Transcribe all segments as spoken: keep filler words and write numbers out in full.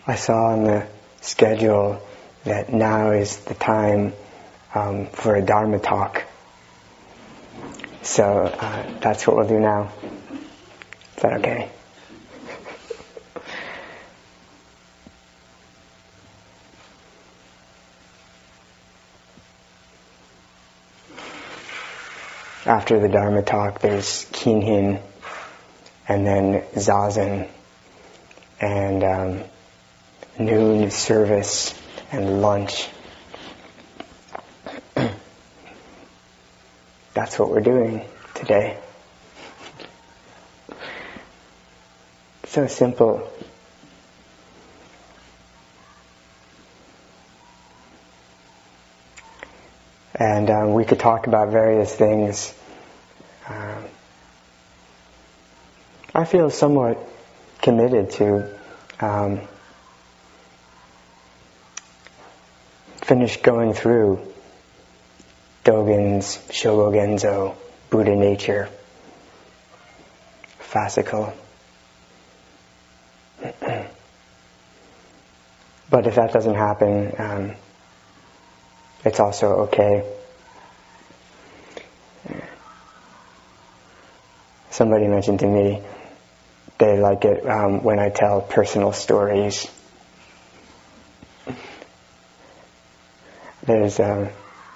I saw on the schedule that now is the time um, for a Dharma talk. So uh, that's what we'll do now. Is that okay? After the Dharma talk, there's Kinhin, and then Zazen, and um, noon service, and lunch. That's what we're doing today. So simple. And um, we could talk about various things. Um, I feel somewhat committed to um, finish going through Dogen's Shogo Genzo, Buddha Nature, fascicle. But if that doesn't happen, um, it's also okay. Somebody mentioned to me they like it um, when I tell personal stories. There's, um,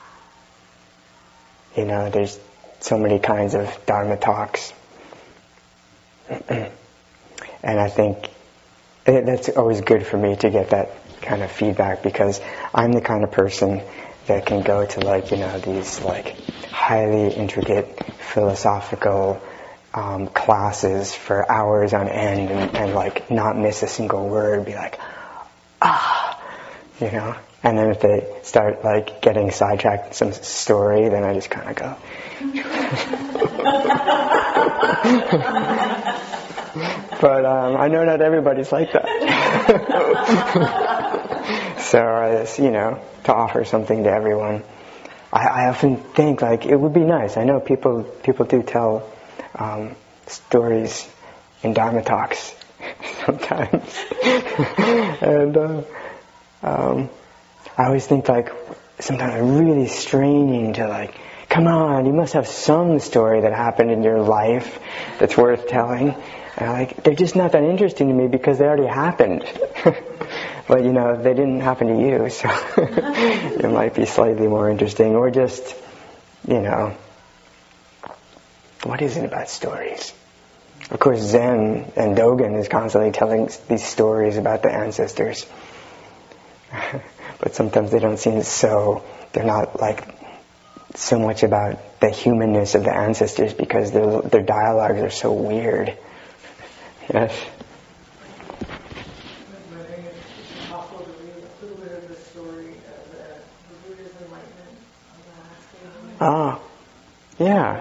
you know, there's so many kinds of Dharma talks. And I think it, that's always good for me to get that kind of feedback, because I'm the kind of person that can go to, like, you know, these like highly intricate philosophical um, classes for hours on end and, and like not miss a single word, be like, ah, you know. And then if they start like getting sidetracked in some story, then I just kind of go. But um, I know not everybody's like that. So, uh, you know, to offer something to everyone. I, I often think, like, it would be nice. I know people people do tell um, stories in Dharma talks sometimes. And uh, um, I always think, like, sometimes really straining to, like, come on, you must have some story that happened in your life that's worth telling. And I'm like, they're just not that interesting to me because they already happened. But, you know, they didn't happen to you, so it might be slightly more interesting. Or just, you know, what is it about stories? Of course, Zen and Dogen is constantly telling these stories about the ancestors. But sometimes they don't seem so, they're not like so much about the humanness of the ancestors because their, their dialogues are so weird. Yes? Ah, yeah.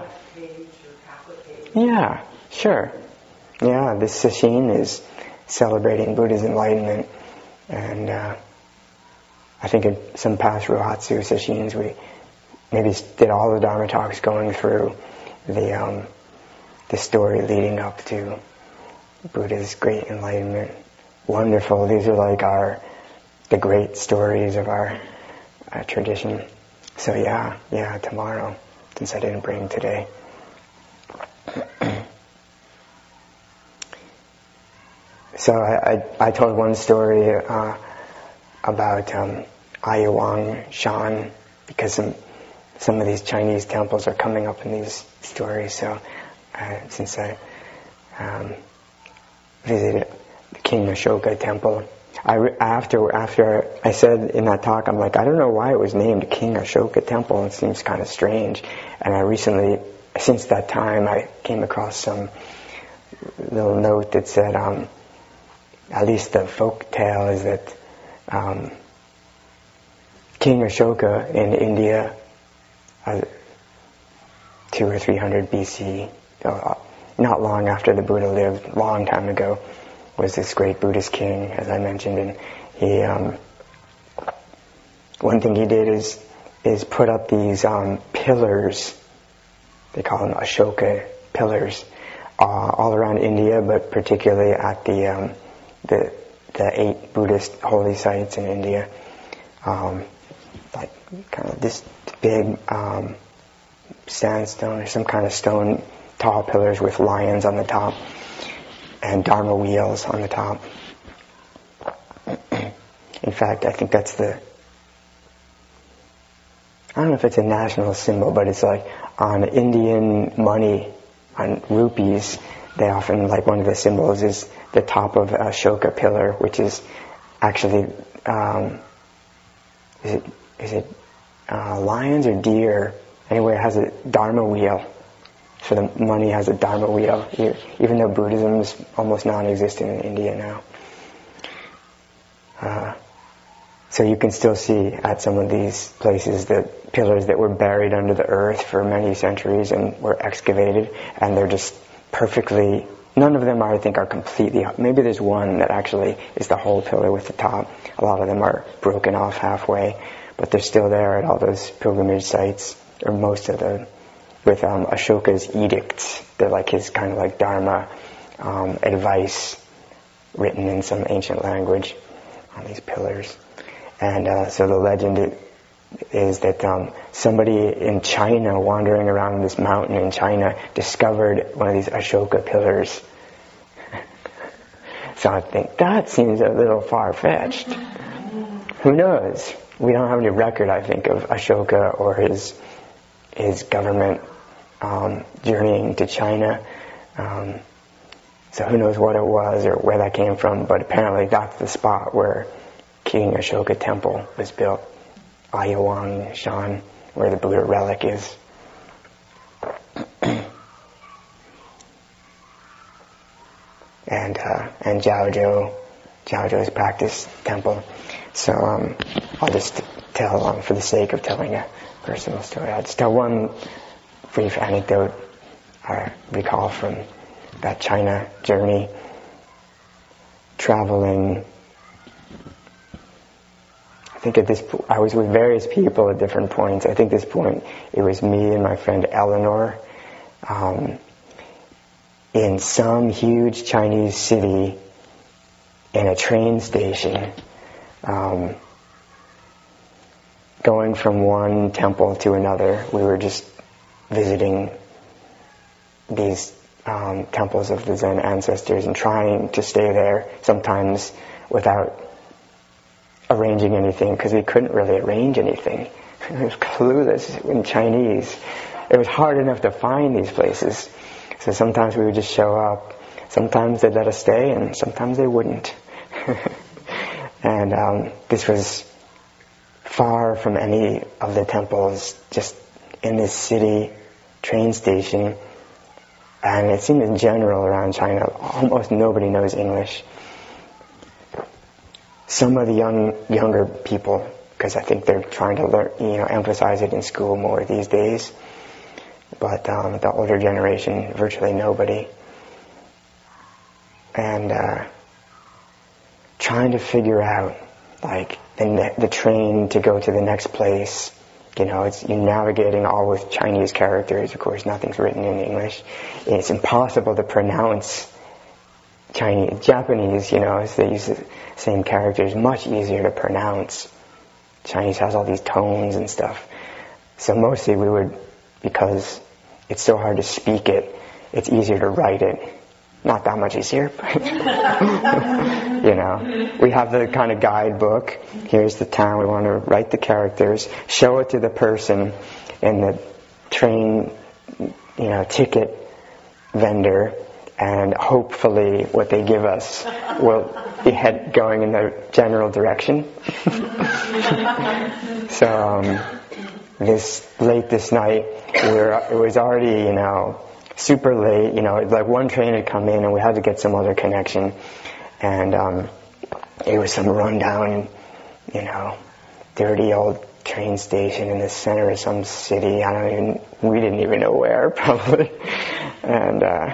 Yeah, sure. Yeah, this sesshin is celebrating Buddha's enlightenment, and uh, I think in some past Rohatsu sesshins we maybe did all the Dharma talks going through the um, the story leading up to Buddha's great enlightenment. Wonderful. These are like our the great stories of our uh, tradition. So yeah, yeah, tomorrow, since I didn't bring today. So I, I, I told one story uh, about um, Ayawang Shan, because some some of these Chinese temples are coming up in these stories. So uh, since I um, visited the King Ashoka temple, I re- after after I said in that talk, I'm like, I don't know why it was named King Ashoka Temple. It seems kind of strange. And I recently, since that time, I came across some little note that said, um, at least the folk tale is that um, King Ashoka in India, uh, two or three hundred B C, uh, not long after the Buddha lived, long time ago, was this great Buddhist king, as I mentioned, and he, um, one thing he did is is put up these um, pillars, they call them Ashoka pillars, uh, all around India, but particularly at the um, the the eight Buddhist holy sites in India. Um, like kind of this big um, sandstone or some kind of stone, tall pillars with lions on the top and Dharma wheels on the top. In fact, I think that's the, I don't know if it's a national symbol, but it's like on Indian money, on rupees, they often, like one of the symbols is the top of a Ashoka pillar, which is actually, um, is it, is it uh, lions or deer? Anyway, it has a Dharma wheel. So the money has a Dharma wheel, even though Buddhism is almost non-existent in India now. Uh, so you can still see at some of these places the pillars that were buried under the earth for many centuries and were excavated, and they're just perfectly, none of them are, I think, are completely, maybe there's one that actually is the whole pillar with the top. A lot of them are broken off halfway, but they're still there at all those pilgrimage sites, or most of them, with um, Ashoka's edicts. They're like his kind of like Dharma um, advice written in some ancient language on these pillars. And uh, so the legend is that um, somebody in China, wandering around this mountain in China, discovered one of these Ashoka pillars. So I think that seems a little far-fetched. Who knows? We don't have any record, I think, of Ashoka or his his government um, journeying to China. Um, so who knows what it was or where that came from, but apparently that's the spot where King Ashoka Temple was built. Ayawang Shan, where the Buddha relic is. and uh, and Jiaozhou, Jiaozhou's practice temple. So um, I'll just tell, um, for the sake of telling a personal story, I'll just tell one brief anecdote I recall from that China journey. Traveling, I think at this po- I was with various people at different points. I think at this point it was me and my friend Eleanor um, in some huge Chinese city in a train station, um, going from one temple to another. We were just visiting these um, temples of the Zen ancestors and trying to stay there, sometimes without arranging anything, because we couldn't really arrange anything. It was clueless in Chinese. It was hard enough to find these places. So sometimes we would just show up. Sometimes they'd let us stay, and sometimes they wouldn't. and um, this was far from any of the temples, just in this city train station. And it seemed in general around China, almost nobody knows English. Some of the young, younger people, because I think they're trying to learn, you know, emphasize it in school more these days. But um, the older generation, virtually nobody. And uh, trying to figure out, like, the, the train to go to the next place. You know, it's you're navigating all with Chinese characters. Of course, nothing's written in English. It's impossible to pronounce Chinese, Japanese, you know, as they use the same characters, much easier to pronounce. Chinese has all these tones and stuff. So mostly we would, because it's so hard to speak it, it's easier to write it. Not that much easier, but you know, we have the kind of guidebook. Here's the town. We want to write the characters, show it to the person in the train, you know, ticket vendor, and hopefully what they give us will be head going in the general direction. so um, this late this night, we were, it was already, you know, super late, you know, like one train had come in and we had to get some other connection, and um, it was some rundown, you know, dirty old train station in the center of some city. I don't even, we didn't even know where, probably, and uh,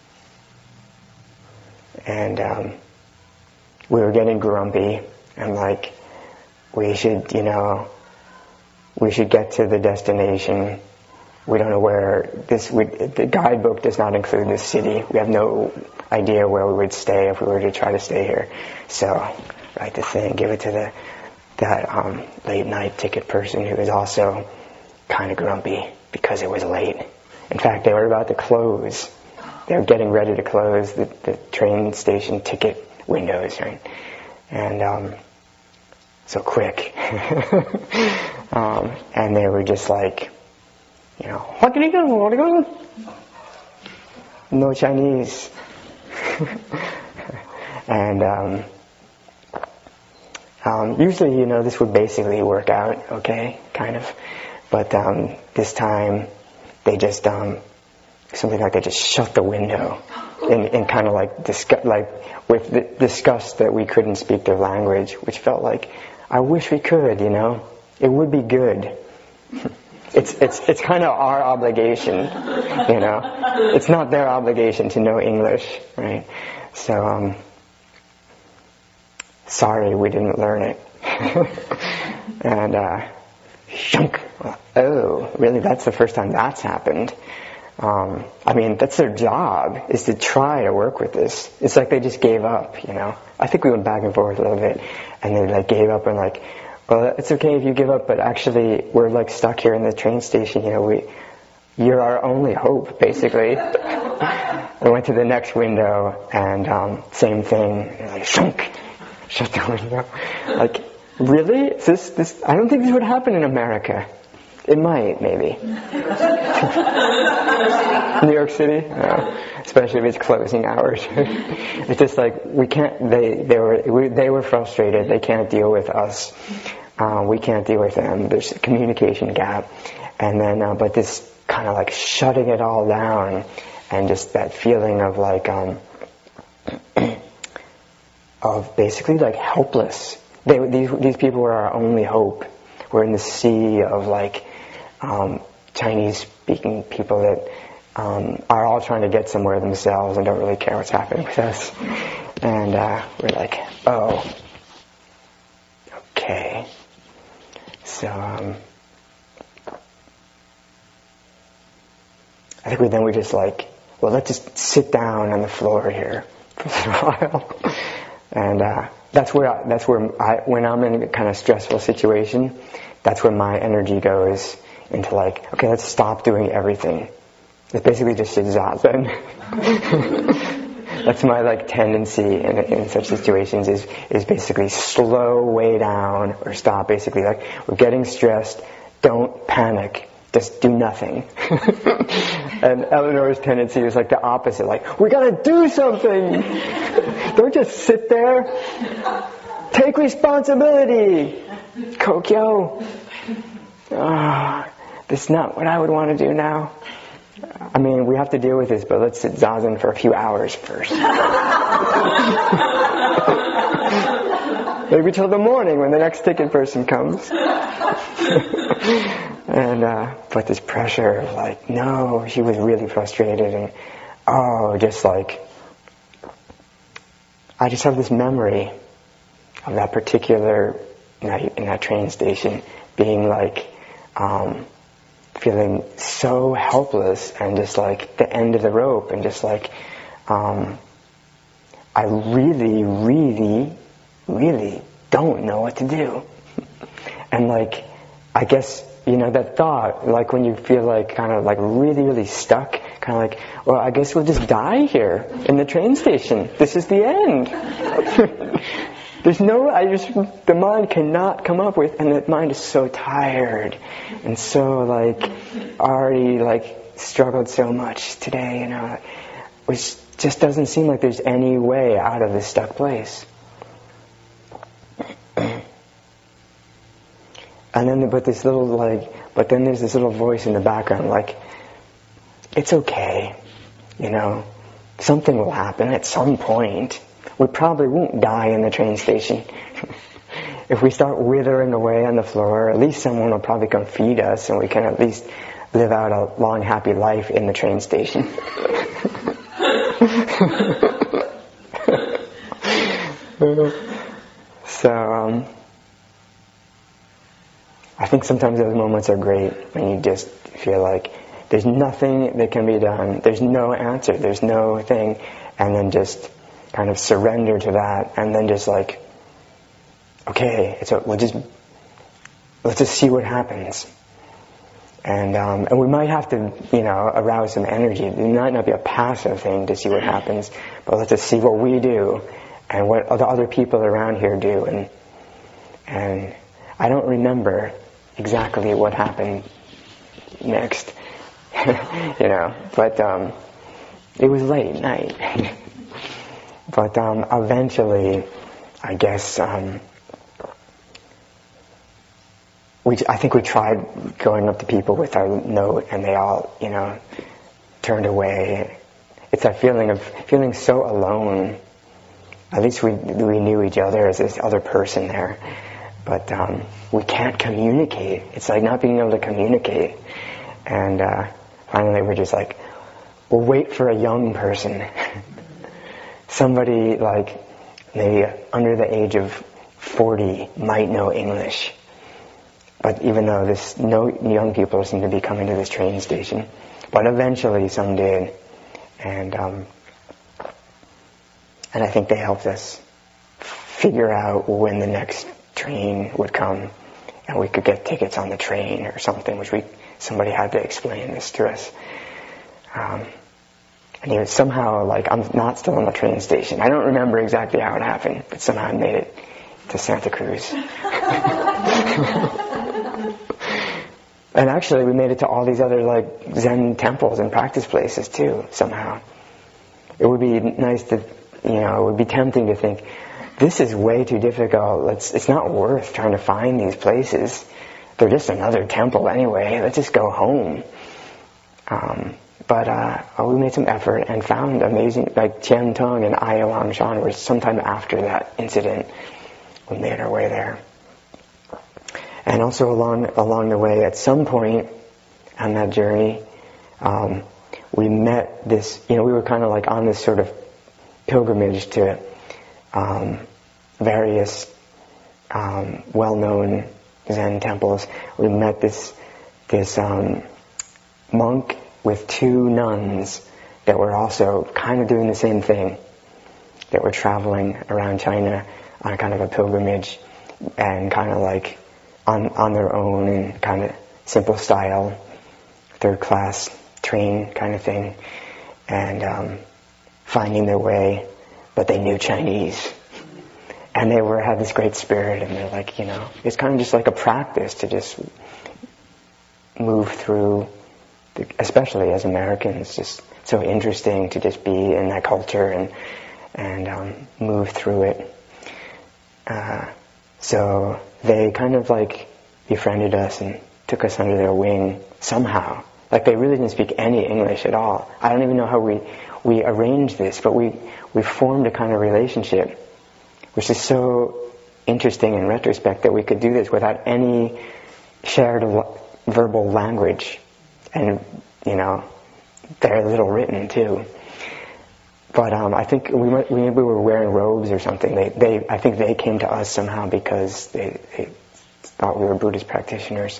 and um, we were getting grumpy, and like, we should, you know, we should get to the destination. we don't know where this would, the guidebook does not include this city. We have no idea where we would stay if we were to try to stay here. So write the thing, give it to the that um, late night ticket person who was also kind of grumpy because it was late. In fact, they were about to close. They were getting ready to close the, the train station ticket windows, right? And um, so quick. um, and they were just like, you know, what can you do? What can you do? No Chinese. and um, um, usually, you know, this would basically work out, okay, kind of. But um, this time, they just um, something like they just shut the window, in, in kind of like disgust, like with the disgust that we couldn't speak their language, which felt like, I wish we could, you know, it would be good. It's it's it's kind of our obligation, you know. It's not their obligation to know English, right? So, um, sorry we didn't learn it. and, uh, shunk. Oh, really? That's the first time that's happened. Um, I mean, that's their job, is to try to work with this. It's like they just gave up, you know. I think we went back and forth a little bit, and they like gave up and like, well, it's okay if you give up, but actually we're like stuck here in the train station, you know, we, you're our only hope, basically. We went to the next window, and um, same thing, like, shunk, shut the window. Like, really? Is this, this, I don't think this would happen in America. It might, maybe. New York City? No. Especially if it's closing hours. It's just like, we can't, they, they were, we, they were frustrated, they can't deal with us. Uh, we can't deal with them. There's a communication gap. And then, uh, but this kind of like shutting it all down, and just that feeling of like, um, of basically like helpless. They, these, these people were our only hope. We're in the sea of like, um, Chinese-speaking people that um, are all trying to get somewhere themselves and don't really care what's happening with us. And uh, we're like, oh, okay. So um, I think we then we just like, well, let's just sit down on the floor here for a while. And uh, that's where I, that's where I, when I'm in a kind of stressful situation, that's where my energy goes into like, okay, let's stop doing everything. It's basically just zazen. That's my like tendency in, in such situations is is basically slow way down or stop. Basically, like we're getting stressed, don't panic, just do nothing. And Eleanor's tendency is like the opposite, like we gotta do something. Don't just sit there. Take responsibility, Kokyo. Ah, this is not what I would want to do now. I mean, we have to deal with this, but let's sit zazen for a few hours first. Maybe till the morning when the next ticket person comes. And uh, but this pressure of like, no, she was really frustrated, and oh, just like, I just have this memory of that particular night in that train station, being like, um, feeling so helpless and just like the end of the rope, and just like, um, I really, really, really don't know what to do. And like, I guess, you know, that thought, like when you feel like kind of like really, really stuck, kind of like, well, I guess we'll just die here in the train station. This is the end. There's no, I just, the mind cannot come up with, and the mind is so tired and so like already like struggled so much today, you know, which just doesn't seem like there's any way out of this stuck place. And then, but this little like, but then there's this little voice in the background like, it's okay, you know, something will happen at some point. We probably won't die in the train station. If we start withering away on the floor, at least someone will probably come feed us, and we can at least live out a long, happy life in the train station. So, um, I think sometimes those moments are great when you just feel like there's nothing that can be done. There's no answer. There's no thing. And then just kind of surrender to that, and then just like, okay, it's a, we'll just let's just see what happens. And um, and we might have to, you know, arouse some energy. It might not be a passive thing to see what happens, but let's just see what we do and what the other people around here do. And and I don't remember exactly what happened next, you know, but um, it was late night. But um, eventually, I guess. Um, We, I think we tried going up to people with our note, and they all, you know, turned away. It's that feeling of feeling so alone. At least we we knew each other as this other person there, but um, we can't communicate. It's like not being able to communicate. And uh, finally, we're just like, we'll wait for a young person, somebody like maybe under the age of forty might know English. But even though this, no young people seem to be coming to this train station, but eventually some did, and um, and I think they helped us figure out when the next train would come, and we could get tickets on the train or something, which we somebody had to explain this to us. Um, and he was somehow like, I'm not still on the train station. I don't remember exactly how it happened, but somehow I made it to Santa Cruz. And actually, we made it to all these other like Zen temples and practice places too. Somehow, it would be nice to, you know, it would be tempting to think, this is way too difficult. Let's, it's not worth trying to find these places. They're just another temple anyway. Let's just go home. Um, but uh, we made some effort and found amazing, like Tian Tong and Aya Wang Shan were sometime after that incident. We made our way there. And also along along the way, at some point on that journey, um, we met this, you know, we were kind of like on this sort of pilgrimage to um, various um, well-known Zen temples. We met this this um, monk with two nuns that were also kind of doing the same thing, that were traveling around China on a kind of a pilgrimage and kind of like on on their own in kind of simple style, third class train kind of thing, and um, finding their way, but they knew Chinese, and they were had this great spirit, and they're like, you know, it's kind of just like a practice to just move through, the, especially as Americans, just so interesting to just be in that culture and and um, move through it. Uh, so they kind of like befriended us and took us under their wing somehow. Like they really didn't speak any English at all. I don't even know how we we arranged this, but we we formed a kind of relationship, which is so interesting in retrospect that we could do this without any shared l- verbal language, and you know, very little written too. But um, I think we, might, we we were wearing robes or something. They they I think they came to us somehow because they, they thought we were Buddhist practitioners,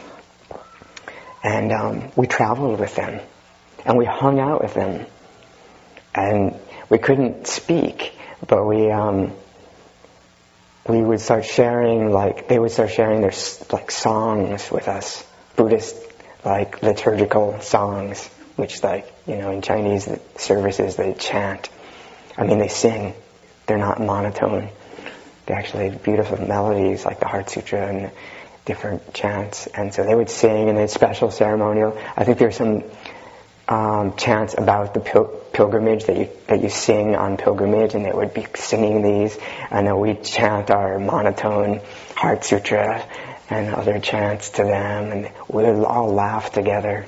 and um, we traveled with them, and we hung out with them, and we couldn't speak, but we um, we would start sharing like they would start sharing their like songs with us, Buddhist like liturgical songs. Which, like, you know, in Chinese services, they chant. I mean, they sing. They're not monotone. They actually have beautiful melodies, like the Heart Sutra and different chants. And so they would sing, and they had special ceremonial. I think there's some um, chants about the pil- pilgrimage that you that you sing on pilgrimage, and they would be singing these. And then we'd chant our monotone Heart Sutra and other chants to them, and we would all laugh together.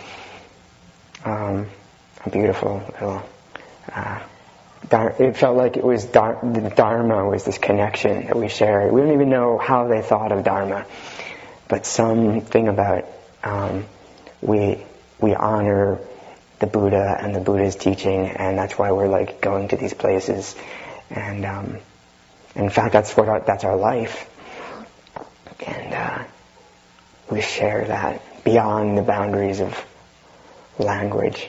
Um, a beautiful little, uh, dar- it felt like it was dar- the Dharma was this connection that we shared. We don't even know how they thought of Dharma, but something about um, we we honor the Buddha and the Buddha's teaching, and that's why we're like going to these places. And um, in fact, that's what our, that's our life, and uh, we share that beyond the boundaries of language.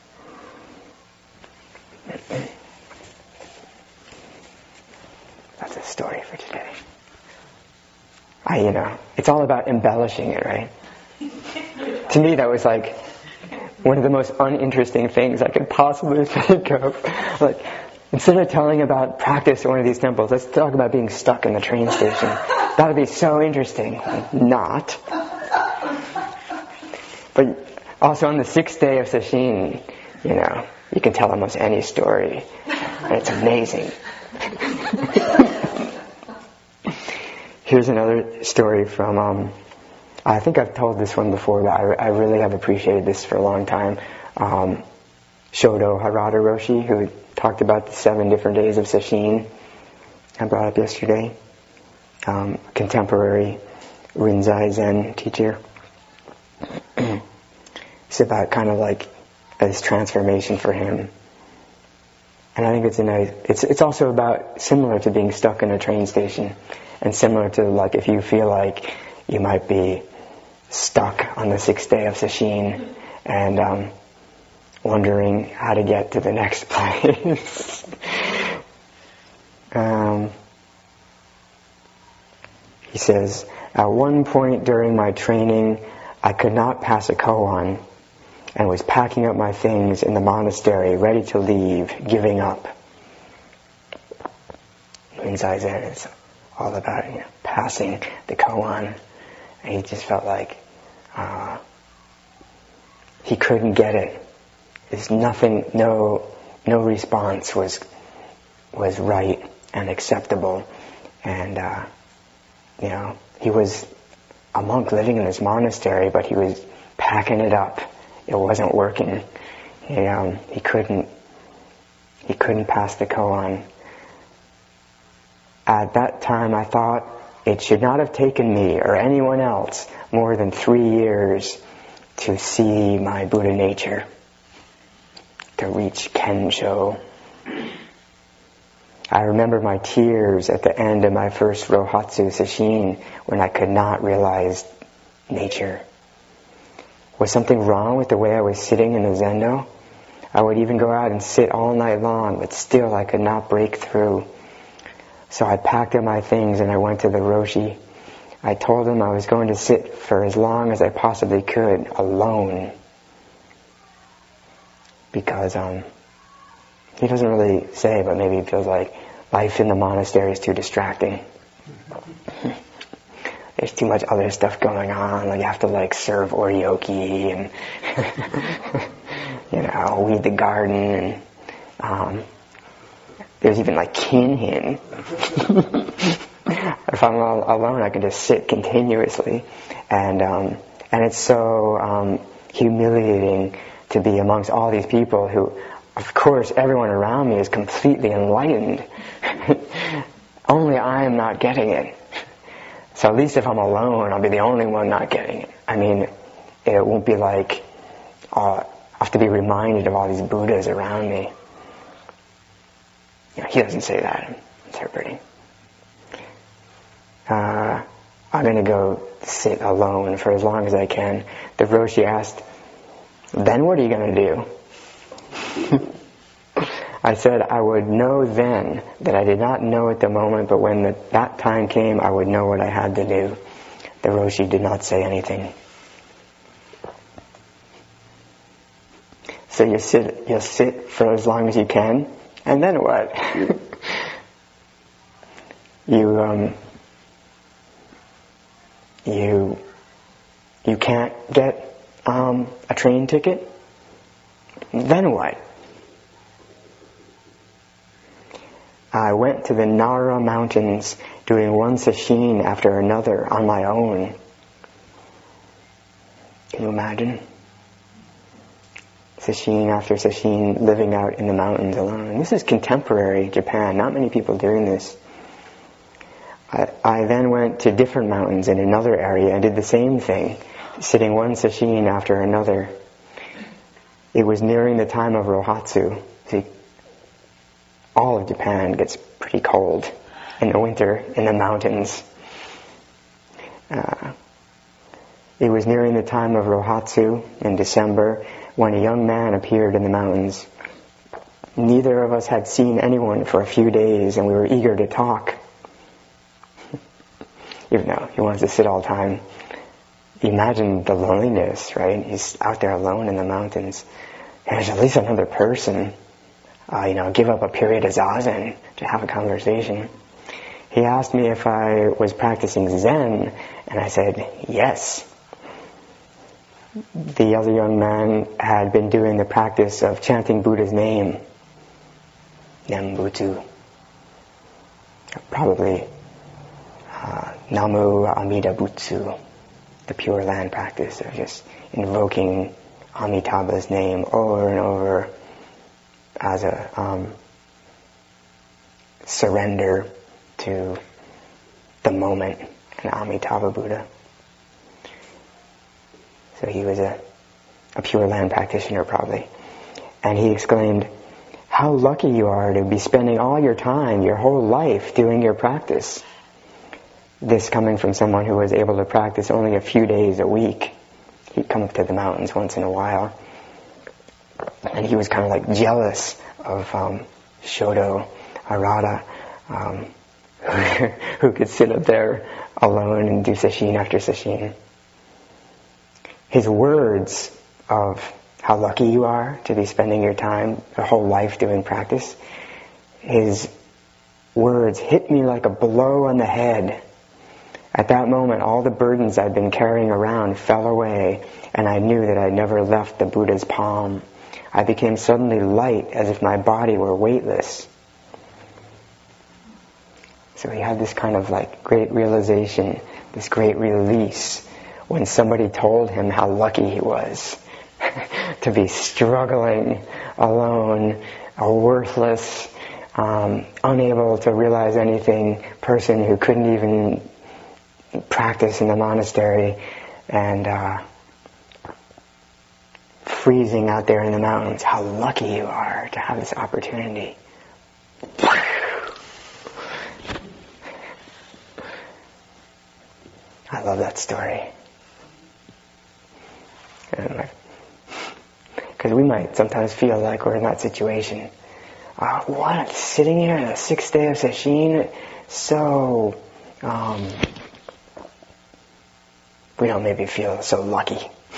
That's a story for today. I, you know, it's all about embellishing it, right? To me, that was like one of the most uninteresting things I could possibly think of. Like, instead of telling about practice at one of these temples, let's talk about being stuck in the train station. That would be so interesting. Not. But also on the sixth day of Sesshin, you know, you can tell almost any story. And it's amazing. Here's another story from, um, I think I've told this one before, but I, I really have appreciated this for a long time. Um, Shodo Harada Roshi, who talked about the seven different days of Sesshin, I brought up yesterday. Um, contemporary Rinzai Zen teacher. It's about kind of like this transformation for him. And I think it's a nice, it's, it's also about, similar to being stuck in a train station, and similar to like if you feel like you might be stuck on the sixth day of Sesshin and um, wondering how to get to the next place. um, he says, at one point during my training, I could not pass a koan and was packing up my things in the monastery, ready to leave, giving up. Rinzai Zen is all about, you know, passing the koan, and he just felt like uh, he couldn't get it. There's nothing, no, no response was was right and acceptable, and uh, you know, he was a monk living in this monastery, but he was packing it up. It wasn't working. He, um, he couldn't. He couldn't pass the koan. At that time, I thought it should not have taken me or anyone else more than three years to see my Buddha nature, to reach Kensho. I remember my tears at the end of my first Rohatsu Sesshin when I could not realize nature. Was something wrong with the way I was sitting in the zendo? I would even go out and sit all night long, but still I could not break through. So I packed up my things and I went to the Roshi. I told him I was going to sit for as long as I possibly could, alone. Because um, he doesn't really say, but maybe he feels like life in the monastery is too distracting. There's too much other stuff going on. Like you have to like serve oryoki and you know, weed the garden, and um, there's even like kinhin. If I'm all alone, I can just sit continuously, and um, and it's so um, humiliating to be amongst all these people who, of course, everyone around me is completely enlightened. Only I am not getting it. So at least if I'm alone, I'll be the only one not getting it. I mean, it won't be like uh, I have to be reminded of all these Buddhas around me. You know, he doesn't say that. I'm interpreting. Uh, I'm going to go sit alone for as long as I can. The Roshi asked, then what are you going to do? I said I would know then that I did not know at the moment, but when the, that time came, I would know what I had to do. The Roshi did not say anything. So you sit, you sit for as long as you can, and then what? you, um, you, you can't get um, a train ticket. Then what? I went to the Nara mountains doing one sesshin after another on my own. Can you imagine? Sesshin after sesshin, living out in the mountains alone. And this is contemporary Japan. Not many people doing this. I, I then went to different mountains in another area and did the same thing, sitting one sesshin after another. It was nearing the time of Rohatsu. See, all of Japan gets pretty cold in the winter in the mountains. Uh, it was nearing the time of Rohatsu in December when a young man appeared in the mountains. Neither of us had seen anyone for a few days, and we were eager to talk. Even though he wants to sit all the time. Imagine the loneliness, right? He's out there alone in the mountains. And there's at least another person. Uh, you know, give up a period of zazen to have a conversation. He asked me if I was practicing Zen, and I said, yes. The other young man had been doing the practice of chanting Buddha's name, Nembutsu. Probably uh, Namu Amida Butsu, the Pure Land practice of just invoking Amitabha's name over and over as a um, surrender to the moment, an Amitabha Buddha. So he was a, a Pure Land practitioner probably. And he exclaimed, how lucky you are to be spending all your time, your whole life doing your practice. This coming from someone who was able to practice only a few days a week. He'd come up to the mountains once in a while. And he was kind of like jealous of um, Shodo Arada, um, who could sit up there alone and do sesshin after sesshin. His words of how lucky you are to be spending your time, your whole life doing practice, his words hit me like a blow on the head. At that moment, all the burdens I'd been carrying around fell away, and I knew that I'd never left the Buddha's palm. I became suddenly light, as if my body were weightless. So he had this kind of like great realization, this great release, when somebody told him how lucky he was to be struggling alone, a worthless, um, unable to realize anything person who couldn't even practice in the monastery, and uh, freezing out there in the mountains. How lucky you are to have this opportunity. I love that story. Because we might sometimes feel like we're in that situation. Uh, what? Sitting here on the sixth day of sesshin? So, um, we don't maybe feel so lucky.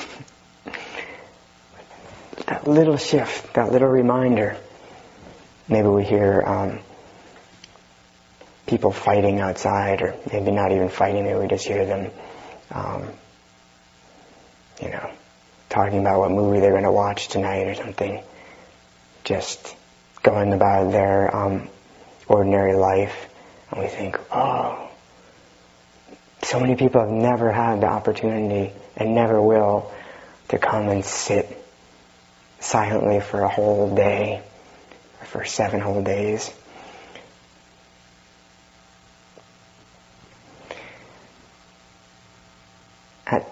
That little shift, that little reminder. Maybe we hear um, people fighting outside, or maybe not even fighting, maybe we just hear them, um, you know, talking about what movie they're going to watch tonight or something. Just going about their um, ordinary life, and we think, oh, so many people have never had the opportunity, and never will, to come and sit silently for a whole day, or for seven whole days. At,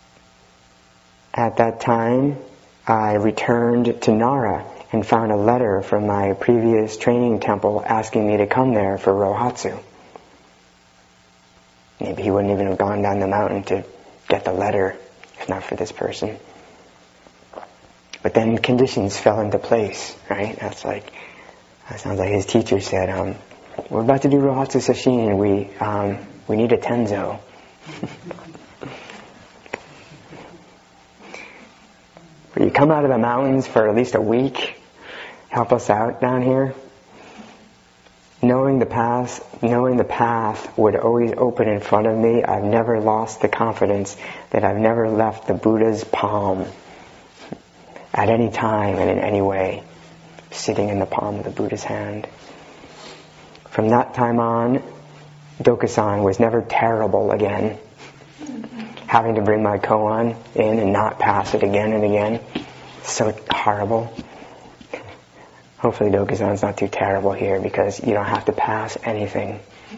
at that time, I returned to Nara and found a letter from my previous training temple asking me to come there for Rohatsu. Maybe he wouldn't even have gone down the mountain to get the letter if not for this person. But then conditions fell into place, right? That's like, that sounds like his teacher said, um, we're about to do Rohatsu Sesshin, we, um, we need a tenzo. Will you come out of the mountains for at least a week? Help us out down here? Knowing the path, knowing the path would always open in front of me, I've never lost the confidence that I've never left the Buddha's palm at any time and in any way, sitting in the palm of the Buddha's hand. From that time on, Dokusan was never terrible again. Having to bring my koan in and not pass it again and again, so horrible. Hopefully Dokusan's not too terrible here, because you don't have to pass anything.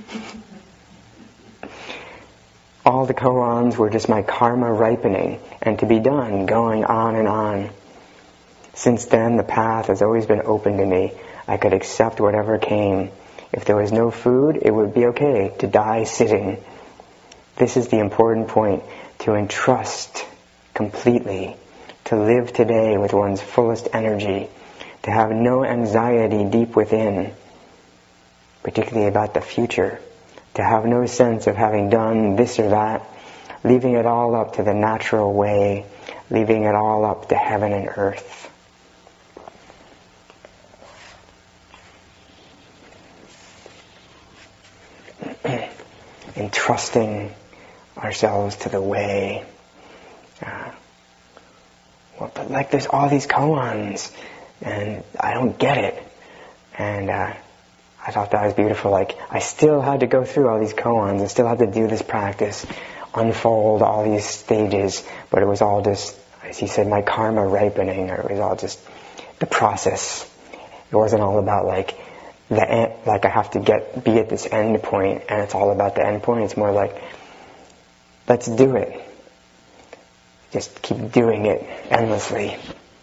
All the koans were just my karma ripening, and to be done, going on and on. Since then, the path has always been open to me. I could accept whatever came. If there was no food, it would be okay to die sitting. This is the important point, to entrust completely to live today with one's fullest energy, to have no anxiety deep within, particularly about the future, to have no sense of having done this or that, leaving it all up to the natural way, leaving it all up to heaven and earth. Entrusting ourselves to the way. Uh, well, but like there's all these koans, and I don't get it. And uh, I thought that was beautiful. Like, I still had to go through all these koans, I still had to do this practice, unfold all these stages, but it was all just, as he said, my karma ripening, or it was all just the process. It wasn't all about like, the end, like I have to get be at this end point, and it's all about the end point. It's more like, let's do it. Just keep doing it endlessly.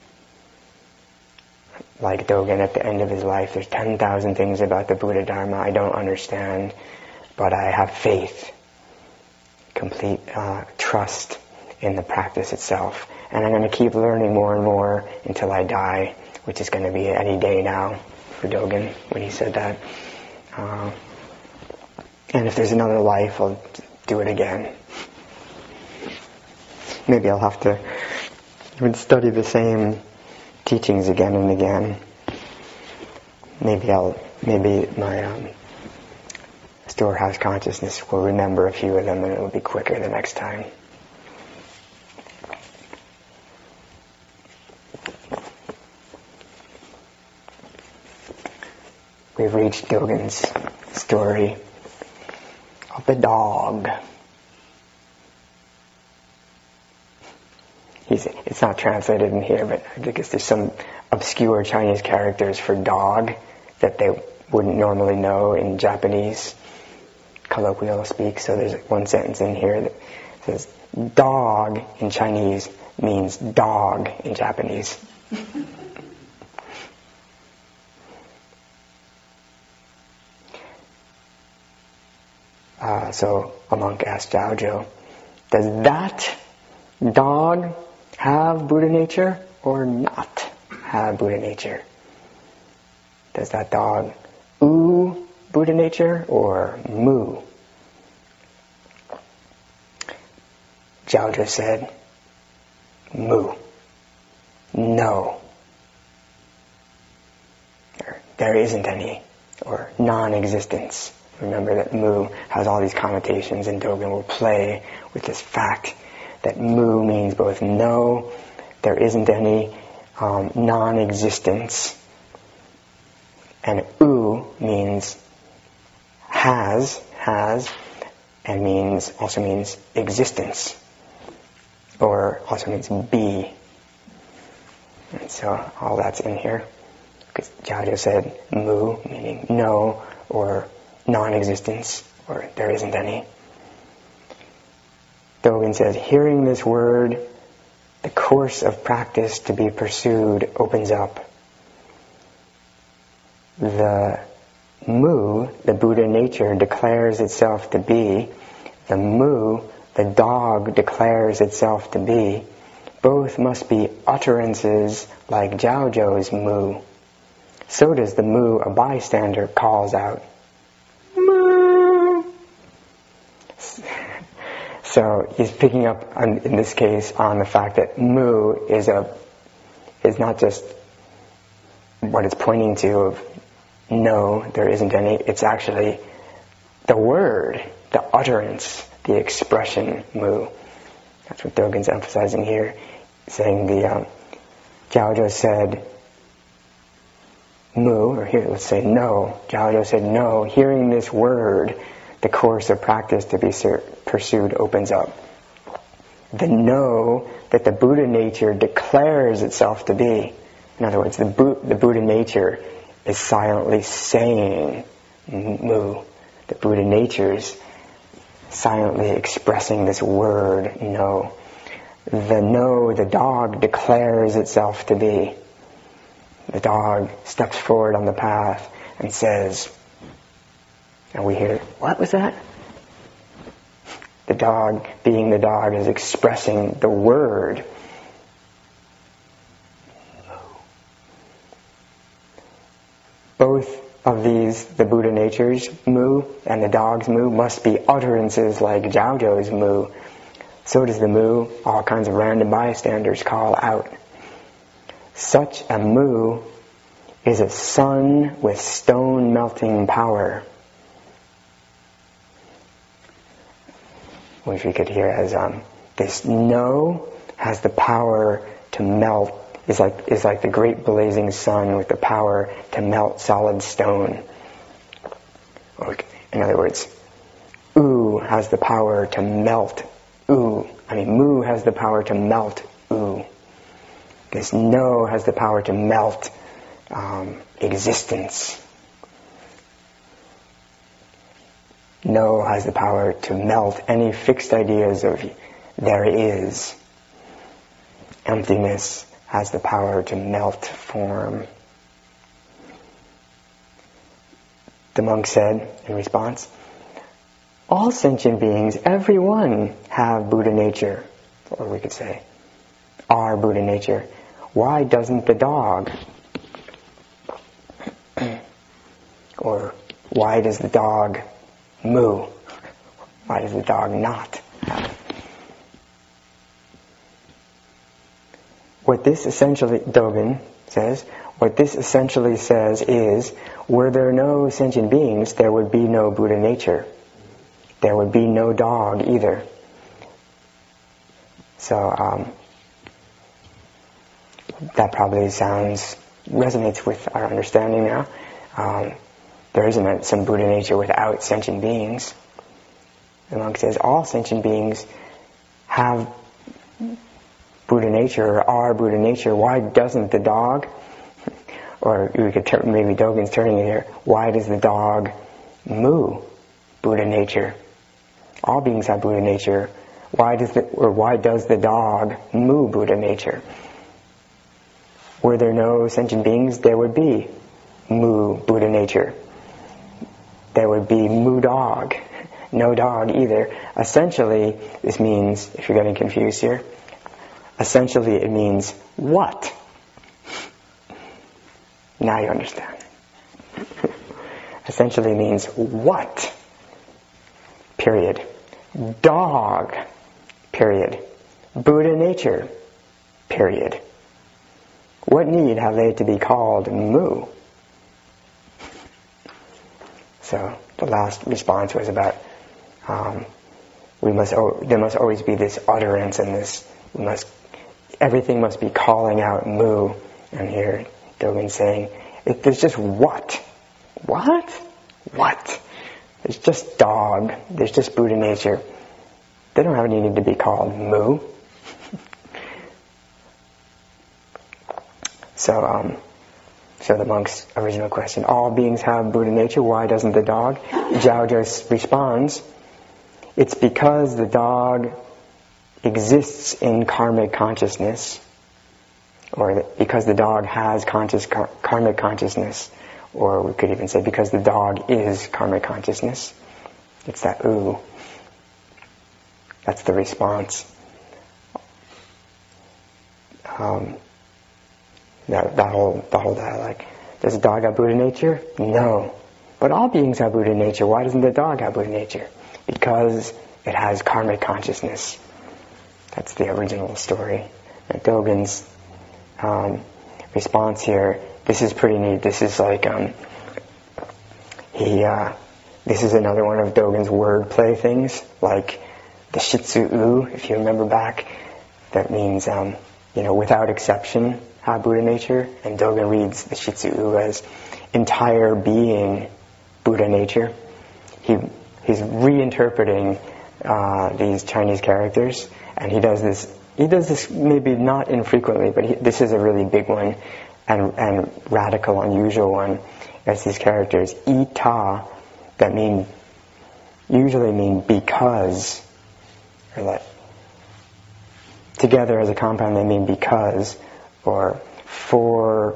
Like Dogen at the end of his life, there's ten thousand things about the Buddha Dharma I don't understand, but I have faith, complete uh, trust in the practice itself. And I'm going to keep learning more and more until I die, which is going to be any day now for Dogen when he said that. Uh, and if there's another life, I'll do it again. Maybe I'll have to even study the same teachings again and again. Maybe I'll, maybe my um, storehouse consciousness will remember a few of them, and it will be quicker the next time. We've reached Dogen's story of the dog. He's, it's not translated in here, but I guess there's some obscure Chinese characters for dog that they wouldn't normally know in Japanese colloquial speak. So there's one sentence in here that says, dog in Chinese means dog in Japanese. Uh, so a monk asked Jiao, does that dog have Buddha nature or not have Buddha nature? Does that dog ooh Buddha nature or moo? Jiao said, moo. No. There, there isn't any, or non-existence. Remember that mu has all these connotations, and Dogen will play with this fact that mu means both no, there isn't any, um, non-existence, and u means has, has, and means also means existence, or also means be. And so all that's in here. Because Jiao said mu, meaning no, or non-existence, or there isn't any. Dogen says, hearing this word, the course of practice to be pursued opens up. The mu, the Buddha nature, declares itself to be. The mu, the dog, declares itself to be. Both must be utterances like Jiao Zhou's mu. So does the mu a bystander calls out. Mu! So he's picking up, on, in this case, on the fact that mu is a is not just what it's pointing to of no, there isn't any. It's actually the word, the utterance, the expression mu. That's what Dogen's emphasizing here, saying the um, Jiao Zhou said mu, or here let's say no. Jiao Zhou said no. Hearing this word, the course of practice to be sur- pursued opens up. The no that the Buddha nature declares itself to be. In other words, the, Bu- the Buddha nature is silently saying mu. The Buddha nature's silently expressing this word no. The no, the dog declares itself to be. The dog steps forward on the path and says, and we hear, what was that? The dog, being the dog, is expressing the word. of these, the Buddha nature's moo and the dog's moo, must be utterances like Jiaozhou's moo. So does the moo all kinds of random bystanders call out. Such a moo is a sun with stone melting power, which we could hear as um, this no has the power to melt, is like is like the great blazing sun with the power to melt solid stone. Or in other words, oo has the power to melt oo. I mean, moo has the power to melt oo. This no has the power to melt um, existence. No has the power to melt any fixed ideas of there is. Emptiness has the power to melt form. The monk said in response, all sentient beings, every one, have Buddha nature. Or we could say, are Buddha nature. Why doesn't the dog? Or why does the dog moo? Why does the dog not have it? What this essentially, Dogen says, what this essentially says is, were there no sentient beings, there would be no Buddha nature. There would be no dog either. So um, that probably sounds, resonates with our understanding now. Um, there isn't some Buddha nature without sentient beings. The monk says all sentient beings have Buddha nature or are Buddha nature. Why doesn't the dog? Or we could ter- maybe Dogen's turning it here. Why does the dog moo Buddha nature? All beings have Buddha nature. Why does the or why does the dog moo Buddha nature? Were there no sentient beings, there would be moo Buddha nature. There would be moo dog, no dog either. Essentially, this means, if you're getting confused here, essentially it means what? Now you understand. Essentially means what? Period. Dog. Period. Buddha nature. Period. What need have they to be called moo? So the last response was about um, we must there must always be this utterance and this we must everything must be calling out moo. And here Dogen's saying it, there's just what, what, what. There's just dog. There's just Buddha nature. They don't have any need to be called moo. So, um, so the monk's original question: all beings have Buddha nature. Why doesn't the dog? Jiaozhou responds, it's because the dog exists in karmic consciousness, or because the dog has conscious kar- karmic consciousness, or we could even say because the dog is karmic consciousness. It's that ooh. That's the response. Um, that, that whole the whole dialogue. Does the dog have Buddha nature? No. But all beings have Buddha nature. Why doesn't the dog have Buddha nature? Because it has karmic consciousness. That's the original story. And Dogen's um, response here, this is pretty neat. This is like, um, he, uh, this is another one of Dogen's wordplay things, like the Shitsu-u, if you remember back, that means, um, you know, without exception, have Buddha nature. And Dogen reads the Shitsu-u as entire being Buddha nature. He he's reinterpreting uh, these Chinese characters, and he does this. He does this maybe not infrequently, but he, this is a really big one and and radical, unusual one. It's these characters ita that mean usually mean because, or like together as a compound they mean because, or for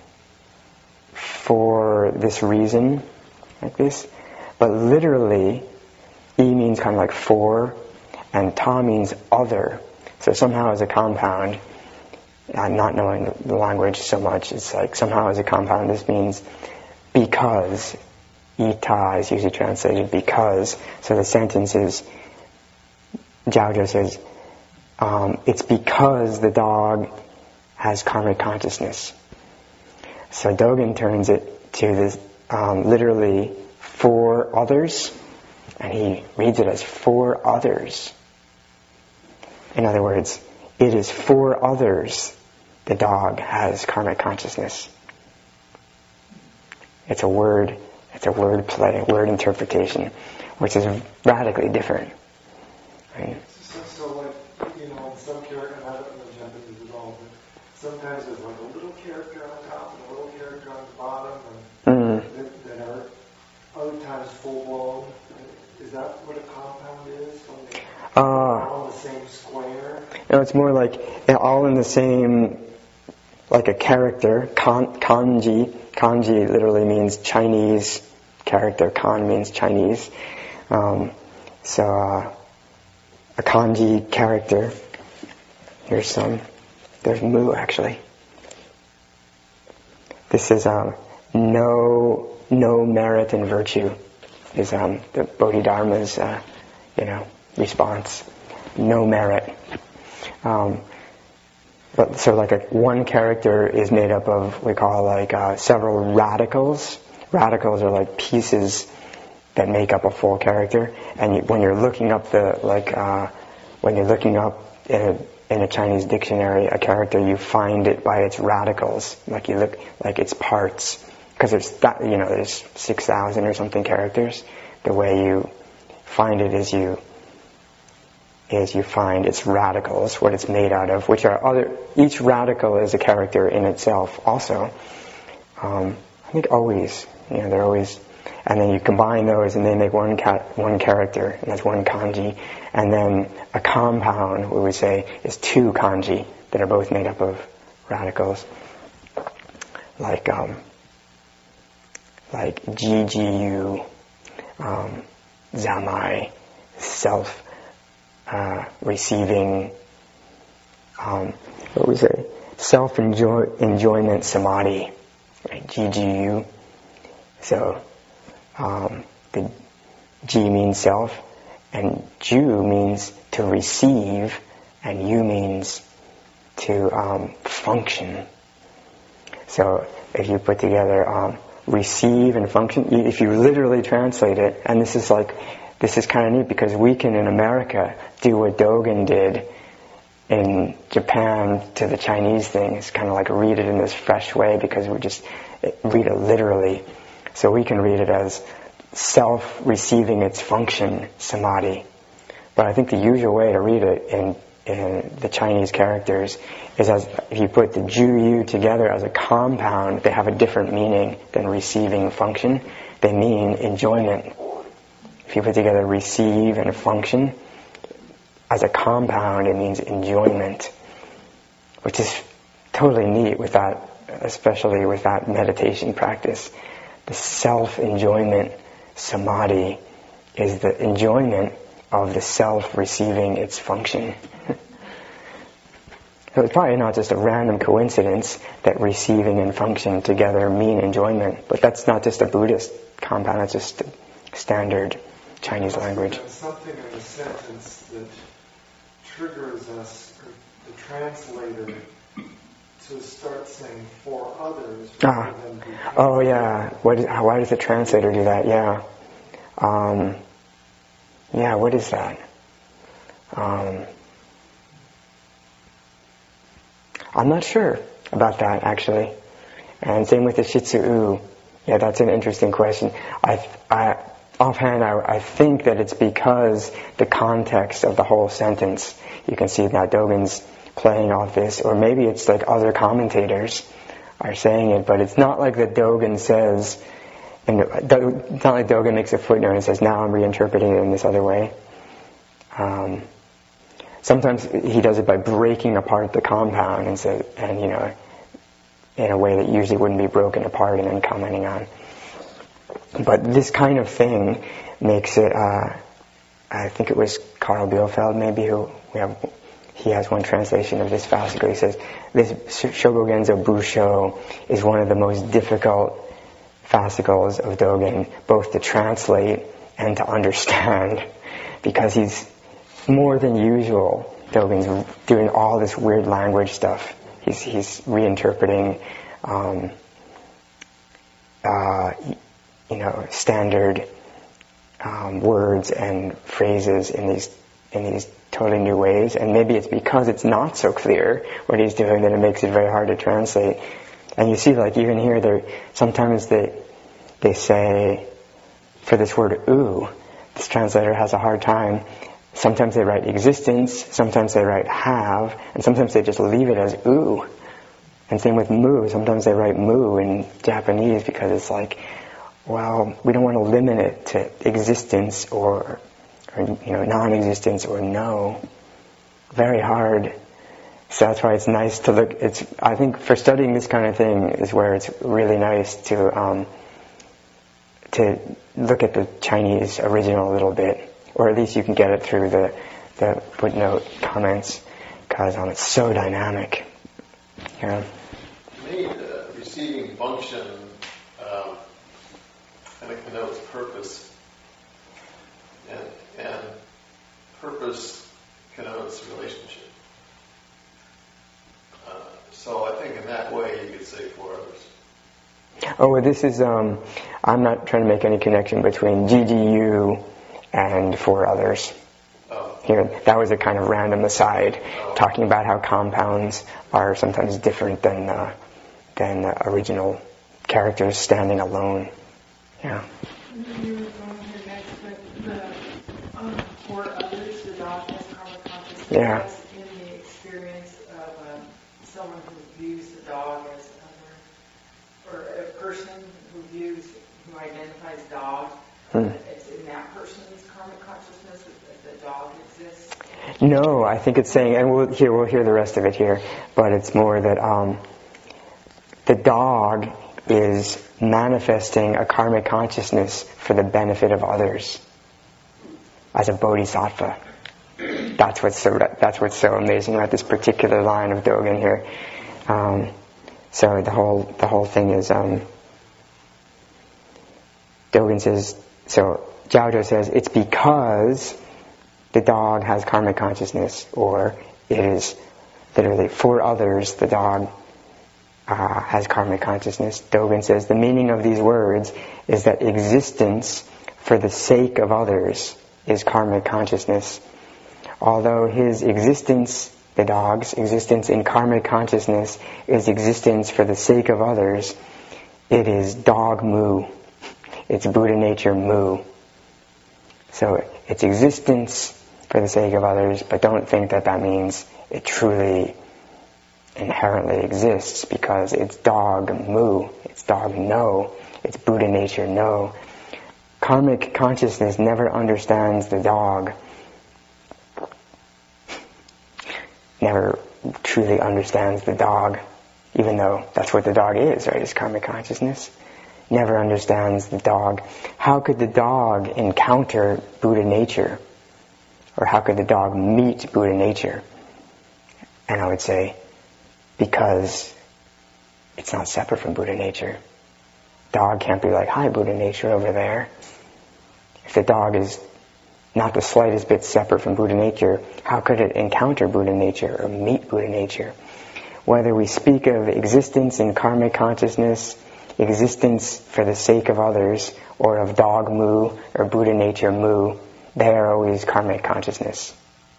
for this reason, like this. But literally, e means kind of like for, and ta means other. So somehow as a compound, I'm not knowing the language so much, it's like somehow as a compound this means because, ita is usually translated because, so the sentence is, Jiaozhou says, um, it's because the dog has karmic consciousness. So Dogen turns it to this, um, literally, for others, and he reads it as for others. In other words, it is for others the dog has karmic consciousness. It's a word, it's a word play, word interpretation, which is radically different. Right? So, so like, you know, in some character, I don't know Japanese at all, but sometimes there's like a little character on top and a little character on the bottom, and mm. that, that are other times full blown. Is that what a compound is? When they uh, all in the same square? No, it's more like all in the same, like a character. Kan, kanji. Kanji literally means Chinese character. Kan means Chinese. Um, so uh, a kanji character. Here's some. There's mu actually. This is um, no no merit in virtue. Is um, the Bodhidharma's, uh, you know, response. No merit. Um, but so like a one character is made up of, we call like uh, several radicals. Radicals are like pieces that make up a full character. And you, when you're looking up the like, uh, when you're looking up in a, in a Chinese dictionary a character, you find it by its radicals. Like you look like its parts. Because there's that, you know, there's six thousand or something characters. The way you find it is you is you find its radicals, what it's made out of, which are other. Each radical is a character in itself. Also, um, I think always, you know, they're always, and then you combine those and they make one cat, one character, and that's one kanji. And then a compound, we would say, is two kanji that are both made up of radicals, like. Um, like G G U, um, Zamai, self, uh, receiving, um, what was it? Self-enjoyment samadhi, right? G G U. So, um, the G means self, and Ju means to receive, and U means to um, function. So, if you put together um, receive and function, if you literally translate it, and this is like, this is kind of neat because we can in America do what Dogen did in Japan to the Chinese thing. It's kind of like read it in this fresh way because we just read it literally. So we can read it as self receiving its function, samadhi. But I think the usual way to read it in in the Chinese characters is as if you put the Ju Yu together as a compound, they have a different meaning than receiving function. They mean enjoyment. If you put together receive and function as a compound, it means enjoyment, which is totally neat with that, especially with that meditation practice. The self-enjoyment samadhi is the enjoyment of the self receiving its function. So it's probably not just a random coincidence that receiving and function together mean enjoyment, but that's not just a Buddhist compound, it's just standard Chinese language. There's something in the sentence that triggers us, or the translator, to start saying for others rather ah. than because. Oh yeah, what is, why does the translator do that? Yeah. Um, yeah, what is that? Um, I'm not sure about that, actually. And same with the Shitsu-u. Yeah, that's an interesting question. I, I, offhand, I, I think that it's because the context of the whole sentence. You can see now Dogen's playing off this, or maybe it's like other commentators are saying it, but it's not like that Dogen says, and it's not like Dogen makes a footnote and says, now I'm reinterpreting it in this other way. Um, sometimes he does it by breaking apart the compound and say, and you know, in a way that usually wouldn't be broken apart and then commenting on. But this kind of thing makes it, uh, I think it was Carl Bielefeld maybe who we have, he has one translation of this fascicule. He says, this Shogo Genzo Busho is one of the most difficult fascicles of Dogen, both to translate and to understand, because he's more than usual. Dogen's doing all this weird language stuff. He's he's reinterpreting, um, uh, you know, standard um, words and phrases in these in these totally new ways. And maybe it's because it's not so clear what he's doing that it makes it very hard to translate. And you see, like even here, there sometimes they they say for this word "ooh," this translator has a hard time. Sometimes they write existence, sometimes they write have, and sometimes they just leave it as ooh. And same with mu. Sometimes they write mu in Japanese because it's like, well, we don't want to limit it to existence or, or you know, non-existence or no. Very hard. So that's why it's nice to look. It's I think for studying this kind of thing is where it's really nice to um, to look at the Chinese original a little bit. Or at least you can get it through the, the footnote comments, because um, it's so dynamic. Yeah. To me, the receiving function um, kind of connotes purpose, and, and purpose connotes relationship. Uh, so I think in that way you could say for others. Oh, well, this is, um, I'm not trying to make any connection between G D U and for others. Oh. Here, that was a kind of random aside, Oh. talking about how compounds are sometimes different than uh, than uh, original characters standing alone. Yeah. You were going here next, but the um, for others, the dog has karma consciousness. Yeah. That's in the experience of um, someone who views the dog as other, or a person who views, who identifies dog. Hmm. It's in that person's karmic consciousness that the dog exists. No, I think it's saying, and we'll hear we'll hear the rest of it here, but it's more that um, the dog is manifesting a karmic consciousness for the benefit of others as a bodhisattva. That's what's so that's what's so amazing about this particular line of Dogen here. Um, so the whole the whole thing is um, Dogen says. So Jiaozhou says it's because the dog has karmic consciousness, or it is literally for others the dog uh, has karmic consciousness. Dogen says the meaning of these words is that existence for the sake of others is karmic consciousness. Although his existence, the dog's existence in karmic consciousness, is existence for the sake of others, it is dog mu. It's Buddha nature mu. So it's existence for the sake of others, but don't think that that means it truly inherently exists, because it's dog mu, it's dog no, it's Buddha nature no. Karmic consciousness never understands the dog, never truly understands the dog, even though that's what the dog is, right? It's karmic consciousness. Never understands the dog. How could the dog encounter Buddha nature? Or how could the dog meet Buddha nature? And I would say, because it's not separate from Buddha nature. Dog can't be like, hi, Buddha nature over there. If the dog is not the slightest bit separate from Buddha nature, how could it encounter Buddha nature or meet Buddha nature? Whether we speak of existence in karmic consciousness, existence for the sake of others, or of dog mu or Buddha nature mu, they are always karmic consciousness.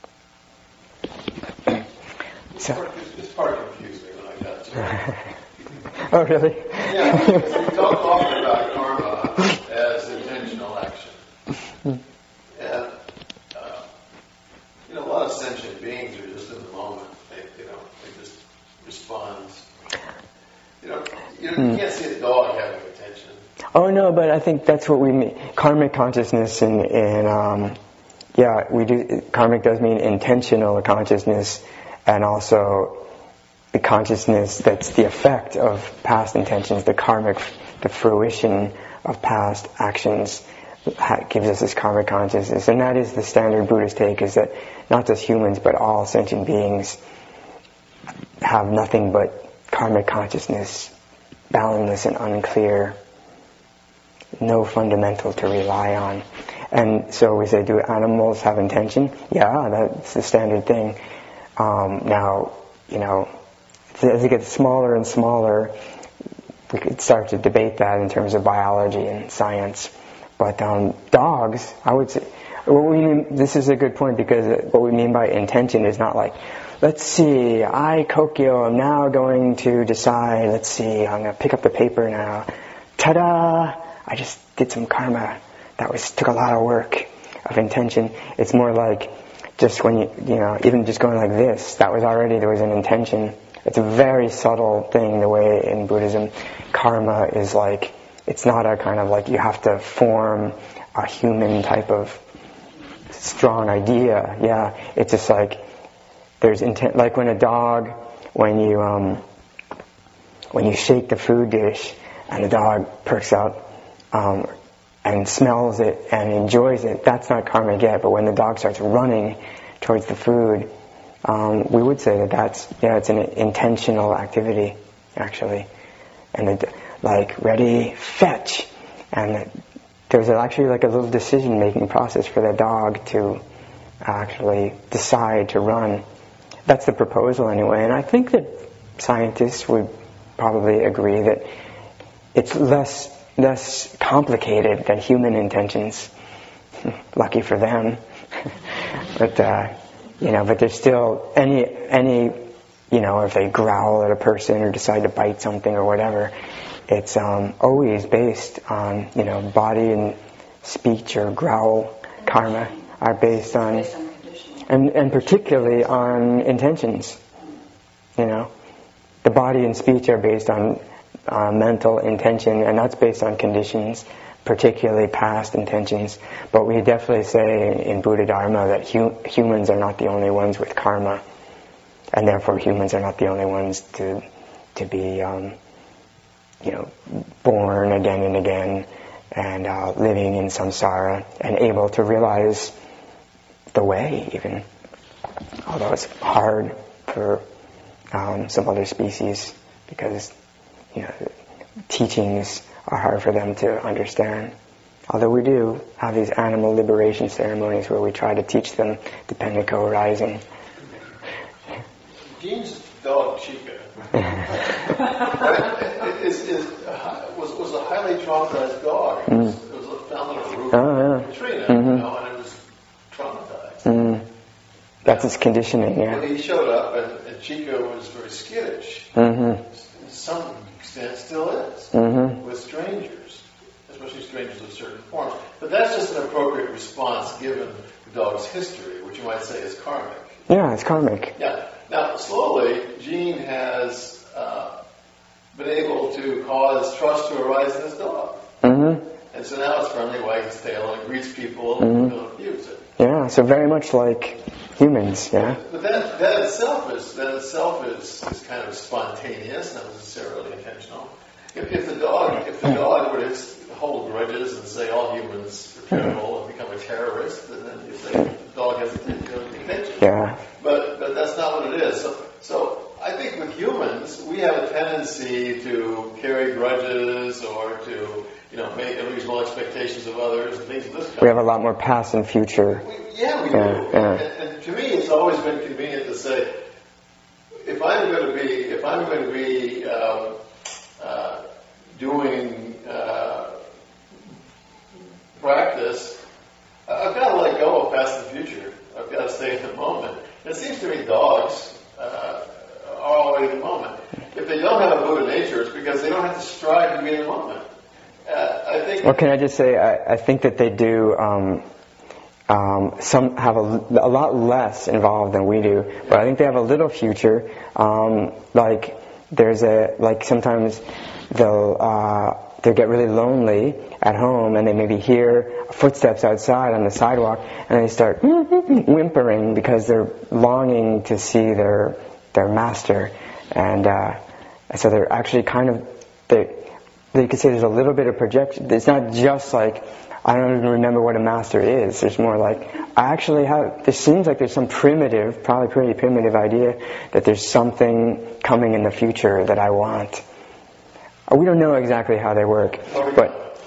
So, It's part confusing when I got to it. Oh, really? Yeah, we talk often about karma as intentional action. And, uh, you know, a lot of sentient beings are just in the moment. They, you know, they just respond. You know, you, you can't see a dog having attention. Oh no, but I think that's what we mean. Karmic consciousness, and in, in um, yeah, we do. Karmic does mean intentional consciousness, and also the consciousness that's the effect of past intentions. The karmic, the fruition of past actions, gives us this karmic consciousness, and that is the standard Buddhist take: is that not just humans but all sentient beings have nothing but karmic consciousness, boundless and unclear. no fundamental to rely on. And so we say, do animals have intention? Yeah, that's the standard thing. Um, now, you know, as it gets smaller and smaller, we could start to debate that in terms of biology and science. But um, dogs, I would say, what we mean, this is a good point, because what we mean by intention is not like, let's see, I, Kokyo, am now going to decide, let's see, I'm going to pick up the paper now. Ta-da! I just did some karma. That was took a lot of work of intention. It's more like just when you, you know, even just going like this, that was already, there was an intention. It's a very subtle thing, the way in Buddhism, karma is like, it's not a kind of like you have to form a human type of strong idea. Yeah, it's just like there's intent. Like when a dog, when you um, when you shake the food dish and the dog perks up um, and smells it and enjoys it, that's not karma yet. But when the dog starts running towards the food, um, we would say that that's yeah, it's an intentional activity actually, and it, like ready, fetch, and it, there's actually like a little decision-making process for the dog to actually decide to run. That's the proposal anyway, and I think that scientists would probably agree that it's less less complicated than human intentions. Lucky for them, but uh, you know, but there's still any any you know, if they growl at a person or decide to bite something or whatever. It's um, always based on, you know, body and speech or growl karma are based on, based on and, and particularly on intentions. You know, the body and speech are based on uh, mental intention, and that's based on conditions, particularly past intentions. But we definitely say in Buddha Dharma that hu- humans are not the only ones with karma, and therefore humans are not the only ones to to be um, you know, born again and again, and uh, living in samsara, and able to realize the way, even. Although it's hard for um, some other species, because, you know, teachings are hard for them to understand. Although we do have these animal liberation ceremonies where we try to teach them the Penniko rising. Gene's dog, Chica, is, is, uh, was, was a highly traumatized dog. It was, mm. it was found on a roof oh, of a tree, mm-hmm. you know, and it was traumatized. Mm. That's its conditioning, yeah. When he showed up, and, and Chica was very skittish. Mm-hmm. To some extent, still is, mm-hmm. with strangers, especially strangers of certain forms. But that's just an appropriate response given the dog's history, which you might say is karmic. Yeah, it's karmic. Yeah. Now, slowly, Gene has uh, been able to cause trust to arise in his dog. Mm-hmm. And so now it's friendly, wags its tail, and greets people, mm-hmm. and abuse it. Yeah, so very much like humans, yeah. But that, that itself is that itself is, is kind of spontaneous, not necessarily intentional. If, if the dog if the dog were to hold grudges and say all humans are terrible and become a terrorist, then you say the dog has intention. Yeah. But but that's not what it is. So so I think with humans we have a tendency to carry grudges or to you know make unreasonable expectations of others and things of this kind. We have a lot more past and future. We, yeah, we yeah, do. Yeah. And, and to me, it's always been convenient to say, if I'm going to be if I'm going to be um, uh, doing uh, practice, I've got to let go of past and future. I've got to stay in the moment. It seems to me dogs uh, are always in the moment. If they don't have a Buddha nature, it's because they don't have to strive to be in the moment. Uh, I think. Well, can I just say, I, I think that they do. Um, um, some have a, a lot less involved than we do, but I think they have a little future. Um, like there's a like sometimes they'll uh, they get really lonely at home, and they maybe hear footsteps outside on the sidewalk, and they start whimpering because they're longing to see their their master, and uh, so they're actually kind of they. You could say there's a little bit of projection. It's not just like, I don't even remember what a master is. There's more like, I actually have, there seems like there's some primitive, probably pretty primitive idea that there's something coming in the future that I want. We don't know exactly how they work, but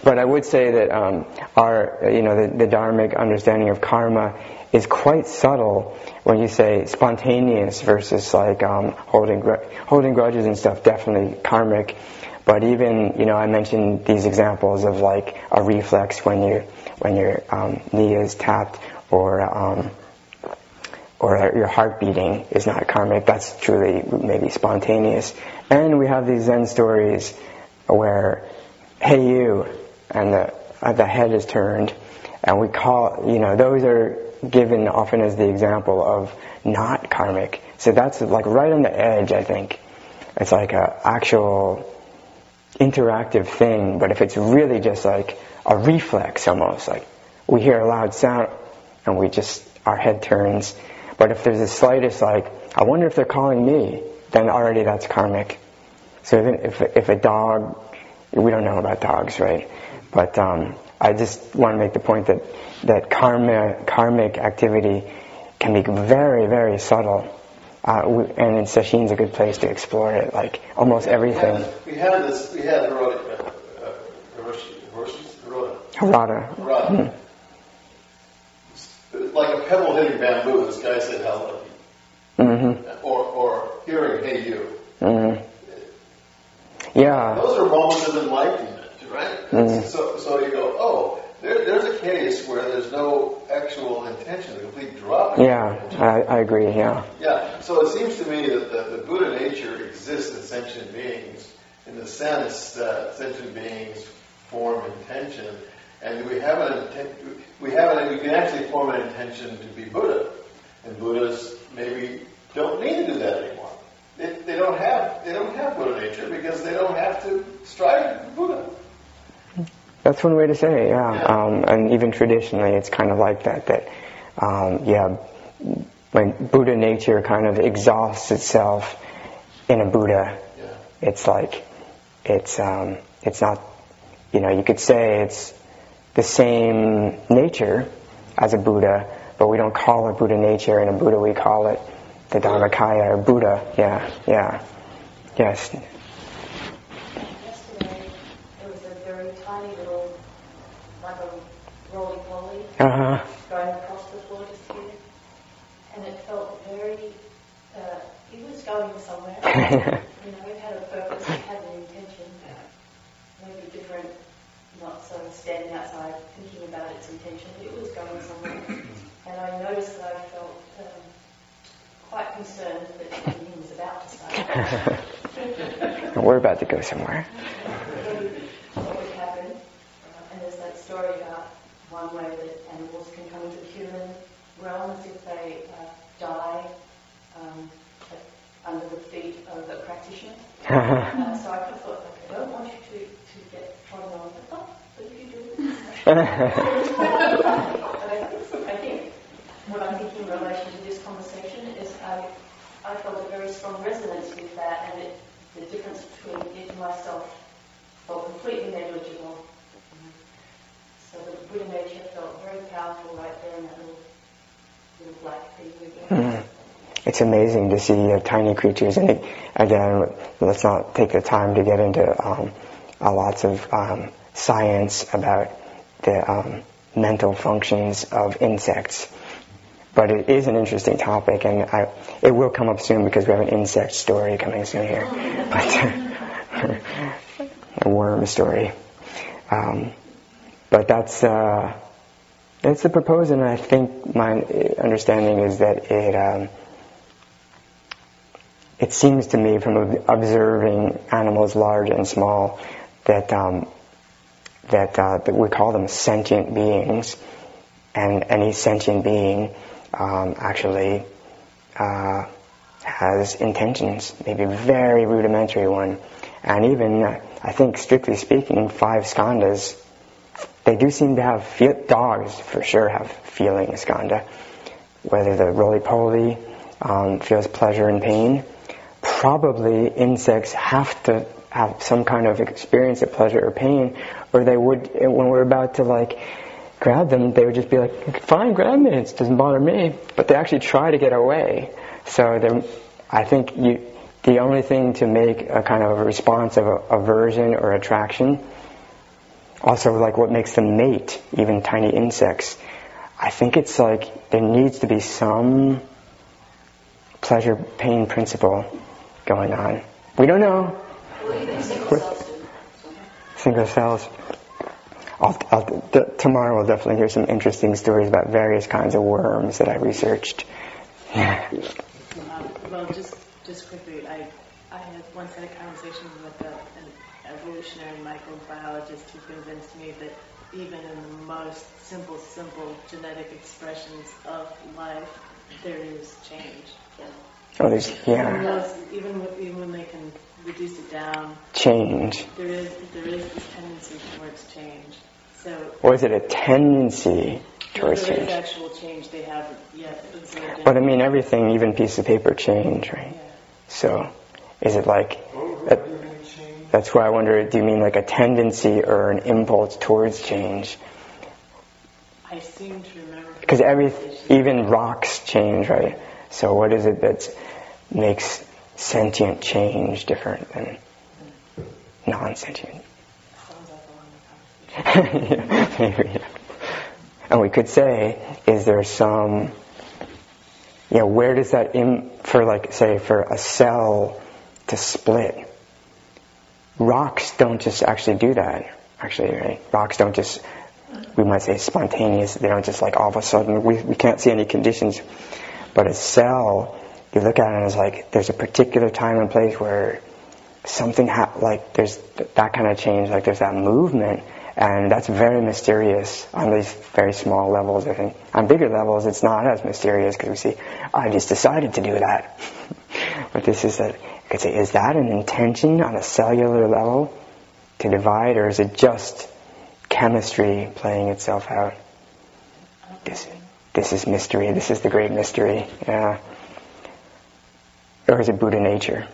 but I would say that um, our, you know, the, the Dharmic understanding of karma is quite subtle when you say spontaneous versus like um, holding gr- holding grudges and stuff. Definitely karmic, but even, you know, I mentioned these examples of like a reflex when you when your um, knee is tapped, or um, or your heart beating is not karmic. That's truly maybe spontaneous. And we have these Zen stories where, hey you, and the uh, the head is turned, and we call, you know, those are given often as the example of not karmic. So that's like right on the edge, I think. It's like a actual interactive thing, but if it's really just like a reflex almost, like we hear a loud sound and we just, our head turns. But if there's the slightest like, I wonder if they're calling me, then already that's karmic. So even if, if a dog, we don't know about dogs, right? But um, I just want to make the point that that karma, karmic activity can be very, very subtle. Uh, we, and in Sesshin's a good place to explore it, like almost everything. We had this, we had Hirota, uh, uh, Hiroshi, Hiroshi's, Hirota. Harada. Hirota. Mm. Like a pebble hitting bamboo, this guy said, how lucky. Mm-hmm. Or, or hearing, hey you. Mm-hmm. Yeah. Those are moments of enlightenment, right? Mm-hmm. So, so you go, oh, there, there's a case where there's no actual intention, a complete drop. Yeah, I, I agree, yeah. Yeah, so it seems to me that the, the Buddha nature exists in sentient beings in the sense that sentient beings form intention, and we have an intent, we have an, we can actually form an intention to be Buddha, and Buddhas maybe don't need to do that anymore. They, they don't have they don't have Buddha nature because they don't have to strive to be Buddha. That's one way to say it, yeah. yeah. Um, and even traditionally, it's kind of like that. That um, yeah, when Buddha nature kind of exhausts itself in a Buddha, yeah. it's like it's um, it's not. You know, you could say it's the same nature as a Buddha, but we don't call it Buddha nature. In a Buddha, we call it the Dharmakaya or Buddha. Yeah, yeah, yes. Tiny little, like a roly-poly, Uh-huh. going across the floor just here, and it felt very, uh, it was going somewhere. You know, it had a purpose, it had an intention, maybe different, not so standing outside thinking about its intention, but it was going somewhere. And I noticed that I felt um, quite concerned that something was about to start. We're about to go somewhere. What would happen, uh, and there's that story about one way that animals can come into the human realm as if they uh, die um, under the feet of a practitioner. uh, so I kind of thought, like, I don't want you to, to get trodden on, but oh, but if you do this. But I think, I think what I'm thinking in relation to this conversation is I, I felt a very strong resonance with that, and it, the difference between it and myself felt completely negligible. So the Buddha nature felt very powerful right there in that little, little black thing. Mm. It's amazing to see uh, tiny creatures, and it, again, let's not take the time to get into um, uh, lots of um, science about the um, mental functions of insects. But it is an interesting topic, and I, it will come up soon because we have an insect story coming soon here. But a worm story. Um, but that's uh, that's the proposal, and I think my understanding is that it um, it seems to me from observing animals large and small that um, that, uh, that we call them sentient beings, and any sentient being um, actually uh, has intentions, maybe a very rudimentary one. And even, uh, I think, strictly speaking, five skandhas, they do seem to have, feel- dogs for sure have feeling skandha. Whether the roly-poly um, feels pleasure and pain, probably insects have to have some kind of experience of pleasure or pain, or they would, when we're about to like grab them, they would just be like, fine, grab me, it doesn't bother me. But they actually try to get away. So I think you... The only thing to make a kind of a response of a, aversion or attraction Also, like what makes them mate, even tiny insects. I think it's like there needs to be some pleasure-pain principle going on. We don't know. Well, even single cells do. Single cells. I'll, I'll, th- tomorrow we'll definitely hear some interesting stories about various kinds of worms that I researched. um, well, just just quickly, I I had once had a conversation with a, an evolutionary microbiologist who convinced me that even in the most simple, simple genetic expressions of life, there is change. Yeah. Oh, there's, yeah. Even, those, even, with, even when they can reduce it down, change. there is there is this tendency towards change. So, or is it a tendency towards there change? is actual change they haven't yet observed. But I mean, everything, even pieces of paper, change, right? Yeah. So, is it like? A, that's why I wonder. Do you mean like a tendency or an impulse towards change? I seem to remember. Because every, even rocks change, right? So, what is it that makes sentient change different than non-sentient? Yeah, maybe. Yeah. And we could say, is there some, you know, where does that, Im- for like, say, for a cell to split, rocks don't just actually do that, actually, right? Rocks don't just, we might say spontaneous, they don't just like all of a sudden, we, we can't see any conditions. But a cell, you look at it and it's like, there's a particular time and place where something, ha- like there's th- that kind of change, like there's that movement. And that's very mysterious on these very small levels, I think. On bigger levels, it's not as mysterious because we see, I just decided to do that. But this is that, you could say, is that an intention on a cellular level to divide, or is it just chemistry playing itself out? This, this is mystery. This is the great mystery. Yeah. Or is it Buddha nature?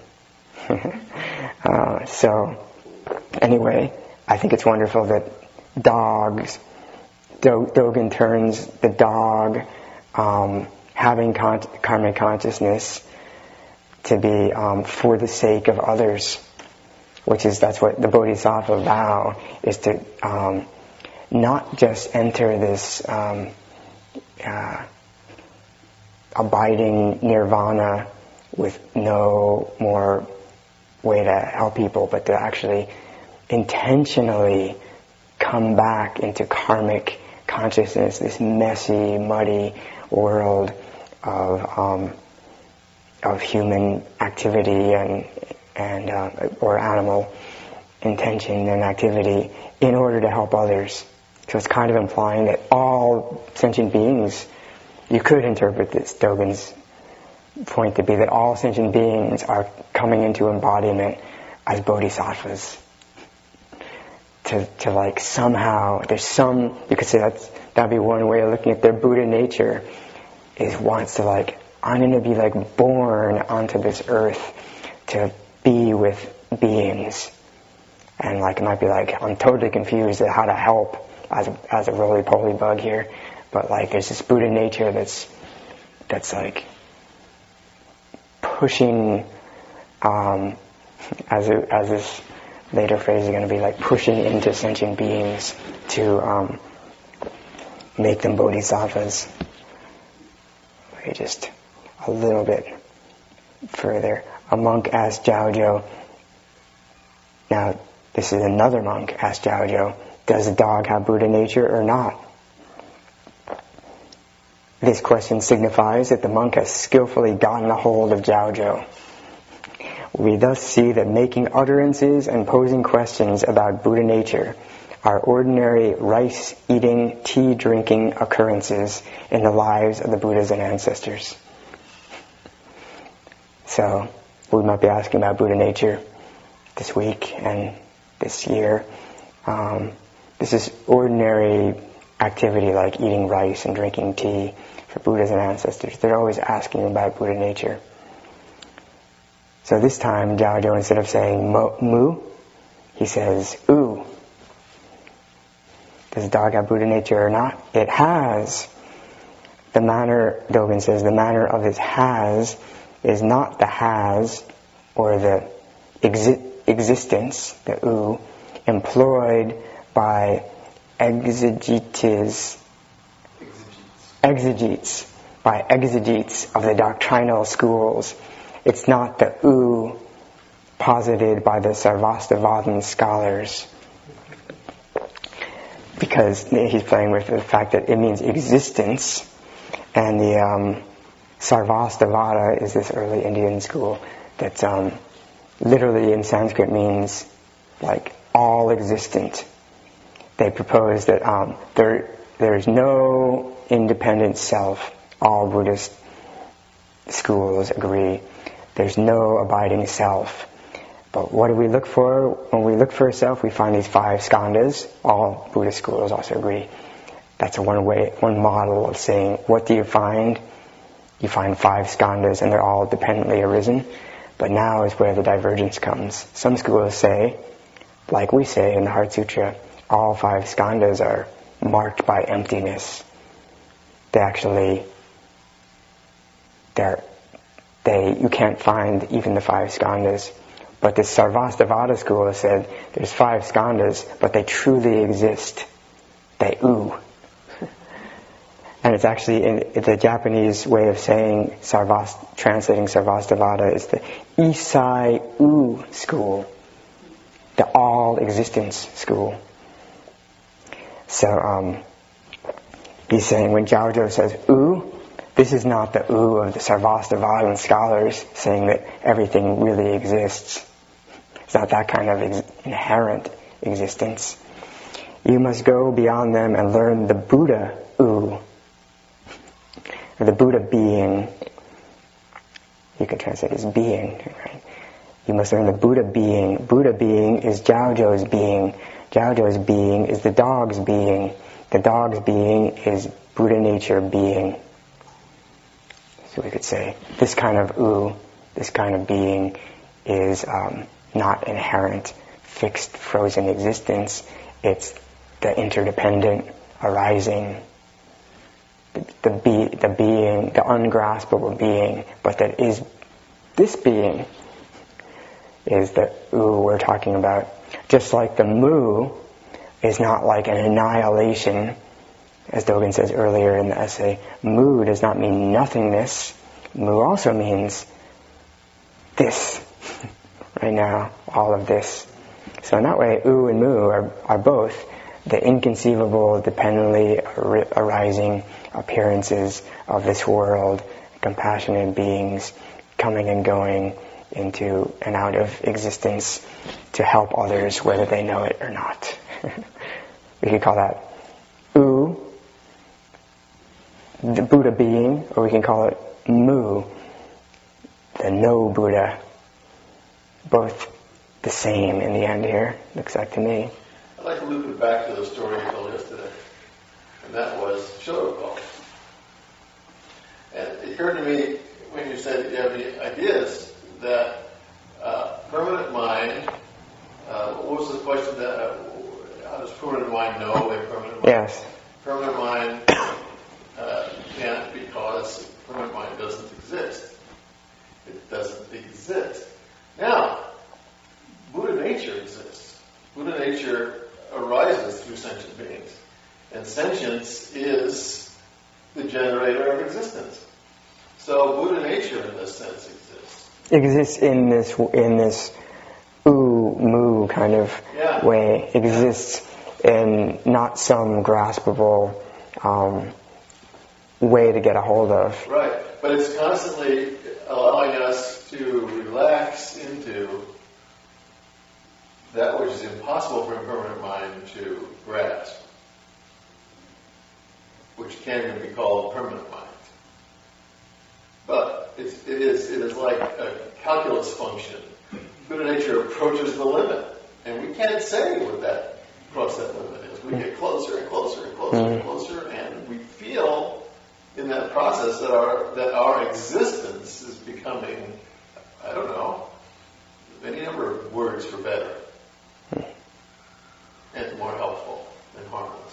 uh, so, anyway, I think it's wonderful that dogs, Do- Dogen turns the dog um, having con- karmic consciousness to be um, for the sake of others, which is, that's what the Bodhisattva vow is, to um, not just enter this um, uh, abiding nirvana with no more way to help people, but to actually intentionally come back into karmic consciousness, this messy, muddy world of um, of human activity and and uh, or animal intention and activity in order to help others. So it's kind of implying that all sentient beings, you could interpret this Dogen's point to be that all sentient beings are coming into embodiment as bodhisattvas. To, to like somehow, there's some, you could say that's, that'd be one way of looking at their Buddha nature, is wants to like, I'm going to be like born onto this earth to be with beings. And like, it might be like, I'm totally confused at how to help as a, as a roly-poly bug here. But like, there's this Buddha nature that's, that's like pushing, um, as a, as this later phrase is going to be like pushing into sentient beings to um, make them bodhisattvas. Okay, just a little bit further. A monk asked Jiaozhou, now this is another monk asked Jiaozhou, does a dog have Buddha nature or not? This question signifies that the monk has skillfully gotten a hold of Jiaozhou. We thus see that making utterances and posing questions about Buddha nature are ordinary rice-eating, tea-drinking occurrences in the lives of the Buddhas and ancestors. So, we might be asking about Buddha nature this week and this year. Um, this is ordinary activity like eating rice and drinking tea for Buddhas and ancestors. They're always asking about Buddha nature. So this time, Jiaozhou, instead of saying mo- mu, he says ooh. Does the dog have Buddha nature or not? It has. The manner, Dogen says, the manner of its has is not the has or the exi- existence, the ooh, employed by exegetes, exegetes, by exegetes of the doctrinal schools. It's not the U posited by the Sarvastivadin scholars, because he's playing with the fact that it means existence, and the um, Sarvastivada is this early Indian school that um, literally in Sanskrit means like all existent. They propose that um, there there is no independent self. All Buddhist schools agree. There's no abiding self. But what do we look for? When we look for a self, we find these five skandhas. All Buddhist schools also agree. That's a one way, one model of saying, what do you find? You find five skandhas, and they're all dependently arisen. But now is where the divergence comes. Some schools say, like we say in the Heart Sutra, all five skandhas are marked by emptiness. They actually, they're, they, you can't find even the five skandhas. But the Sarvastivada school has said there's five skandhas, but they truly exist. They ooh. And it's actually in the Japanese way of saying Sarvast, translating Sarvastivada is the Isai U school, the all existence school. So um, he's saying when Jiaozhou says ooh, this is not the ooh of the Sarvastivada scholars saying that everything really exists. It's not that kind of ex- inherent existence. You must go beyond them and learn the Buddha ooh, or the Buddha being. You could translate as being, right? You must learn the Buddha being. Buddha being is Jiaozhou's being. Jiaozhou's being is the dog's being. The dog's being is Buddha nature being. So we could say this kind of ooh, this kind of being is um, not inherent, fixed, frozen existence. It's the interdependent arising, the, the, be, the being, the ungraspable being, but that is this being is the ooh we're talking about. Just like the mu is not like an annihilation, as Dogen says earlier in the essay, mu does not mean nothingness. Mu also means this, right now, all of this. So in that way, U and Mu are, are both the inconceivable, dependently ar- arising appearances of this world, compassionate beings coming and going into and out of existence to help others, whether they know it or not. We could call that U, the Buddha being, or we can call it Mu, the no Buddha. Both the same in the end here, looks like to me. I'd like to loop it back to the story you told yesterday, and that was Shotokan. And it occurred to me when you said you have any ideas that uh, permanent mind, uh, what was the question that, uh, how does permanent mind know a permanent mind? Yes. Permanent mind uh, can't because permanent mind doesn't exist. It doesn't exist. Now, Buddha nature exists. Buddha nature arises through sentient beings. And sentience is the generator of existence. So Buddha nature in this sense exists. Exists in this in this ooh, moo kind of yeah. way. Exists yeah. in not some graspable um, way to get a hold of. Right. But it's constantly allowing us to relax into that which is impossible for impermanent mind to grasp, which can be called permanent mind. But it's, it is it is like a calculus function. Buddha nature approaches the limit, and we can't say what that cross that limit is. We get closer and closer and closer mm-hmm. and closer, and we feel in that process that our that our existence is becoming, I don't know, any number of words for better. And more helpful and harmless.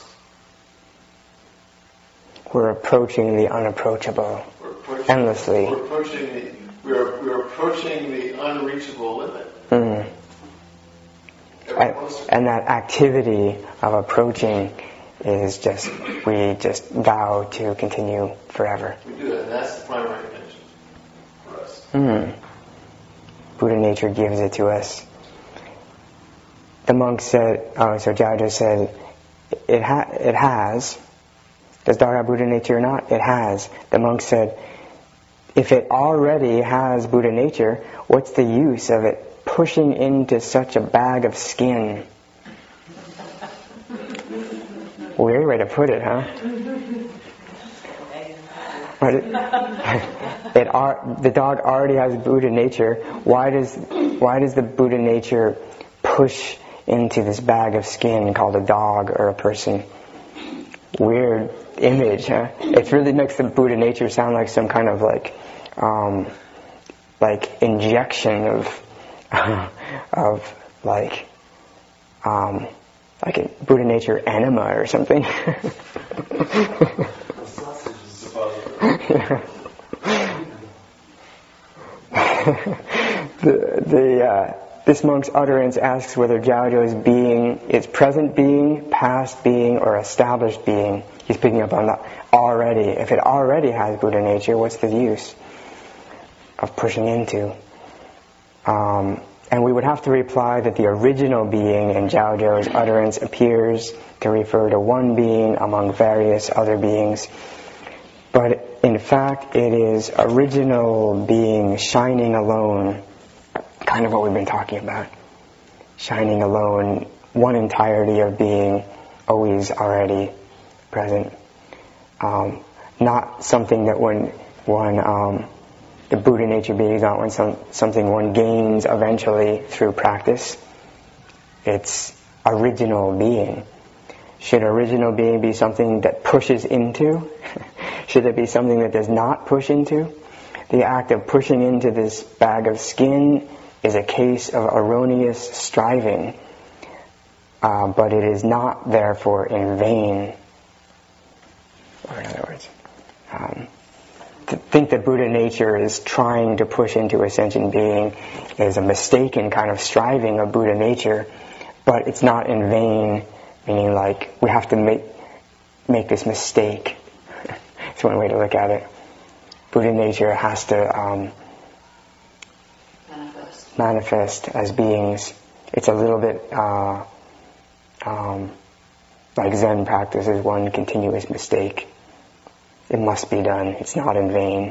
We're approaching the unapproachable we're approaching, endlessly. We're approaching the we're we're approaching the unreachable limit. Mm. very close. And, and that activity of approaching is just, we just vow to continue forever. We do that, and that's the primary intention for us. Hmm. Buddha nature gives it to us. The monk said, oh, so Jiao said, it, ha- it has. Does dog have Buddha nature or not? It has. The monk said, if it already has Buddha nature, what's the use of it pushing into such a bag of skin? Weird way to put it, huh? But it, it are, the dog already has Buddha nature. Why does why does the Buddha nature push into this bag of skin called a dog or a person? Weird image, huh? It really makes the Buddha nature sound like some kind of like um, like injection of of like um, like a Buddha nature enema or something. the the uh, this monk's utterance asks whether Jiaozhou's being is present being, past being, or established being. He's picking up on that already. If it already has Buddha nature, what's the use of pushing into? Um, and we would have to reply that the original being in Jiaozhou's utterance appears to refer to one being among various other beings. But in fact, it is original being shining alone, kind of what we've been talking about. Shining alone, one entirety of being, always already present. Um, not something that one, one um, the Buddha nature being is not one, some, something one gains eventually through practice. It's original being. Should original being be something that pushes into? Should it be something that does not push into? The act of pushing into this bag of skin is a case of erroneous striving, uh, but it is not therefore in vain. Or in other words, um, to think that Buddha nature is trying to push into a sentient being is a mistaken kind of striving of Buddha nature, but it's not in vain, meaning like we have to make make this mistake. It's one way to look at it. Buddha nature has to um, manifest. manifest as beings. It's a little bit uh, um, like Zen practice is one continuous mistake. It must be done. It's not in vain.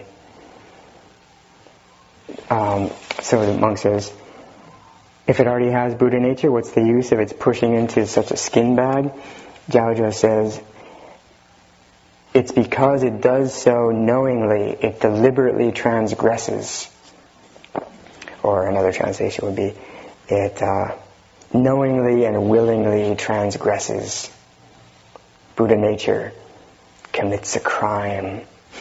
Um, so the monk says, if it already has Buddha nature, what's the use of its pushing into such a skin bag? Jiaozhou says, it's because it does so knowingly, it deliberately transgresses. Or another translation would be, it uh, knowingly and willingly transgresses. Buddha nature commits a crime.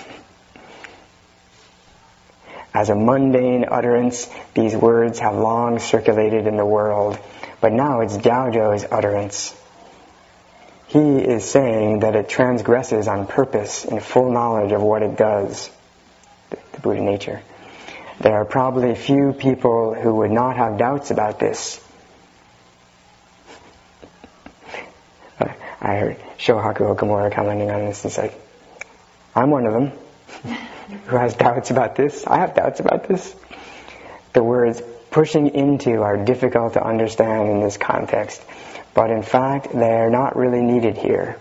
As a mundane utterance, these words have long circulated in the world, but now it's Jiaozhou's utterance. He is saying that it transgresses on purpose in full knowledge of what it does, the Buddha nature. There are probably few people who would not have doubts about this. I heard Shohaku Okamura commenting on this. He's like, I'm one of them who has doubts about this. I have doubts about this. The words pushing into are difficult to understand in this context, but in fact, they're not really needed here.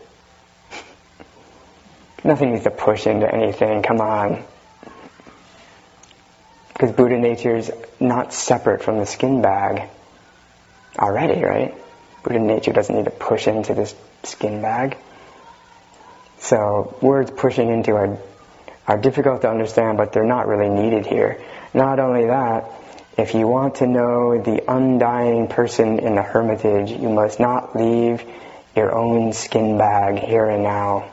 Nothing needs to push into anything, come on. Because Buddha nature is not separate from the skin bag already, right? Buddha nature doesn't need to push into this skin bag. So words pushing into are, are difficult to understand, but they're not really needed here. Not only that, if you want to know the undying person in the hermitage, you must not leave your own skin bag here and now.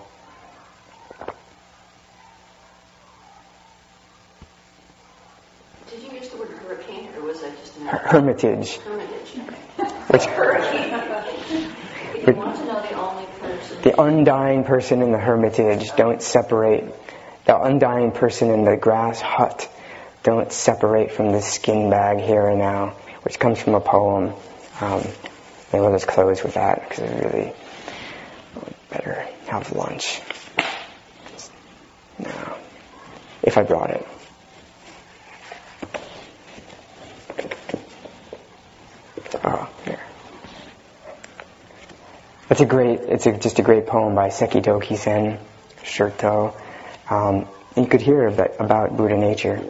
Did you use the word hurricane, or was that just an Hermitage. hermitage? Which, Hurricane. If you want to know the only person, the undying person in the hermitage, don't separate. The undying person in the grass hut, don't separate from the skin bag here and now, which comes from a poem. Um, Maybe we'll just close with that because it's really better have lunch. No. If I brought it. Oh, here. It's a great, it's a, just a great poem by Sekidoki Sen, Shurto. Um, you could hear a bit about Buddha nature.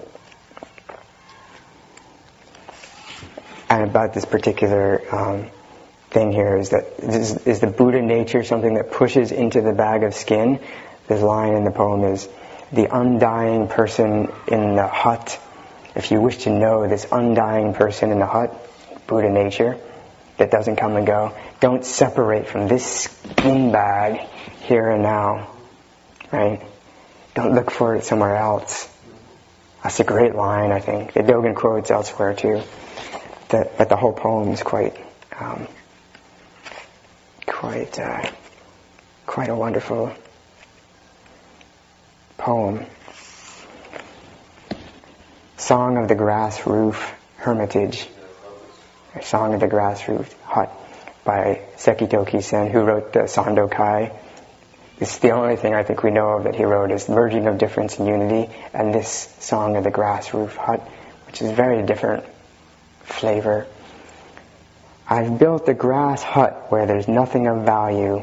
And about this particular um, thing here is that is, is the Buddha nature something that pushes into the bag of skin? This line in the poem is, the undying person in the hut. If you wish to know this undying person in the hut, Buddha nature, that doesn't come and go, don't separate from this skin bag here and now, right? Don't look for it somewhere else. That's a great line, I think. The Dogen quotes elsewhere too. That, but the whole poem is quite, um, quite, uh, quite a wonderful poem. Song of the Grass Roof Hermitage. Song of the Grass Roof Hut by Sekidoki Sen, who wrote the Sandokai. It's the only thing I think we know of that he wrote is Merging of Difference and Unity, and this Song of the Grass Roof Hut, which is very different flavor. I've built a grass hut where there's nothing of value.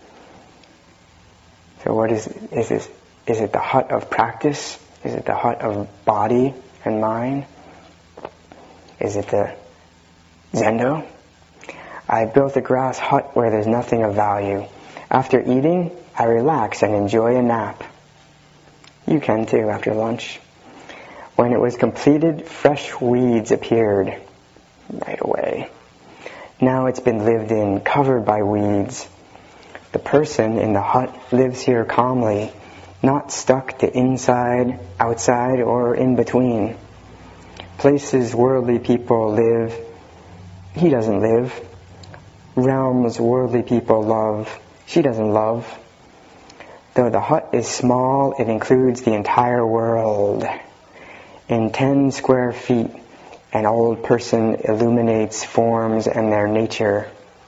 So what is is this? Is it the hut of practice? Is it the hut of body and mind? Is it the Zendo? I built a grass hut where there's nothing of value. After eating, I relax and enjoy a nap. You can too after lunch. When it was completed, fresh weeds appeared right away. Now it's been lived in, covered by weeds. The person in the hut lives here calmly, not stuck to inside, outside, or in between. Places worldly people live, he doesn't live. Realms worldly people love, she doesn't love. Though the hut is small, it includes the entire world. In ten square feet, an old person illuminates forms and their nature.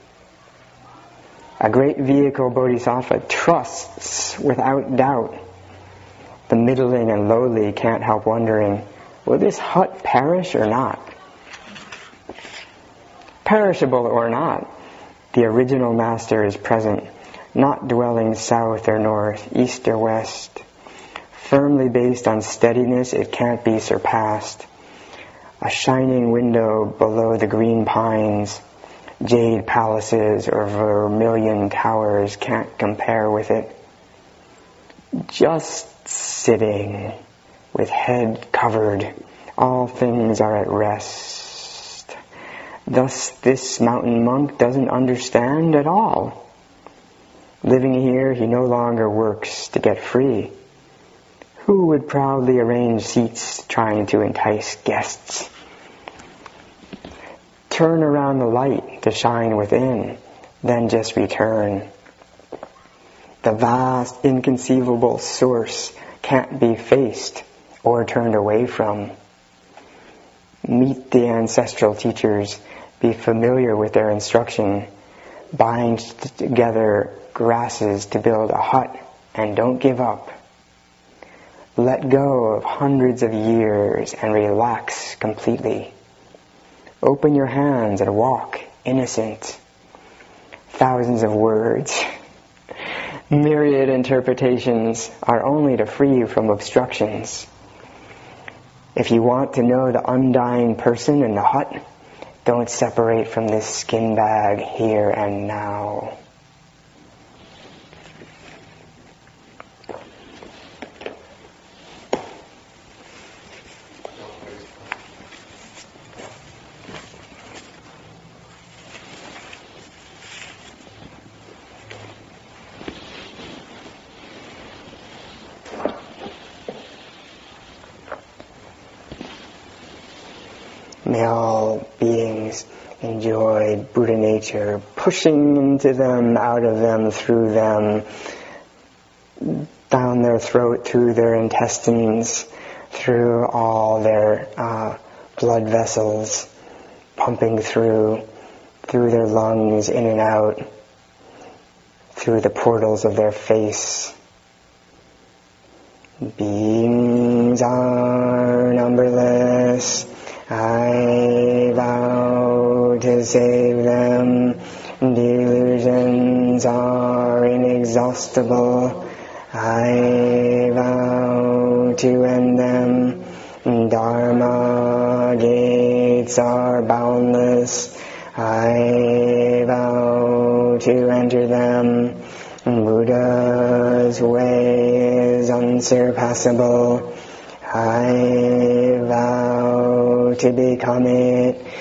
A great vehicle bodhisattva trusts without doubt. The middling and lowly can't help wondering, will this hut perish or not? Perishable or not, the original master is present, not dwelling south or north, east or west. Firmly based on steadiness, it can't be surpassed. A shining window below the green pines, jade palaces or vermilion towers can't compare with it. Just sitting, with head covered, all things are at rest. Thus this mountain monk doesn't understand at all. Living here, he no longer works to get free. Who would proudly arrange seats trying to entice guests? Turn around the light to shine within, then just return. The vast, inconceivable source can't be faced or turned away from. Meet the ancestral teachers, be familiar with their instruction, bind together grasses to build a hut, and don't give up. Let go of hundreds of years and relax completely. Open your hands and walk innocent. Thousands of words, myriad interpretations are only to free you from obstructions. If you want to know the undying person in the hut, don't separate from this skin bag here and now. May all beings enjoy Buddha nature, pushing into them, out of them, through them, down their throat, through their intestines, through all their uh, blood vessels, pumping through through their lungs, in and out, through the portals of their face. Beings are numberless. I vow to save them. Delusions are inexhaustible. I vow to end them. Dharma gates are boundless. I vow to enter them. Buddha's way is unsurpassable. I vow to become it.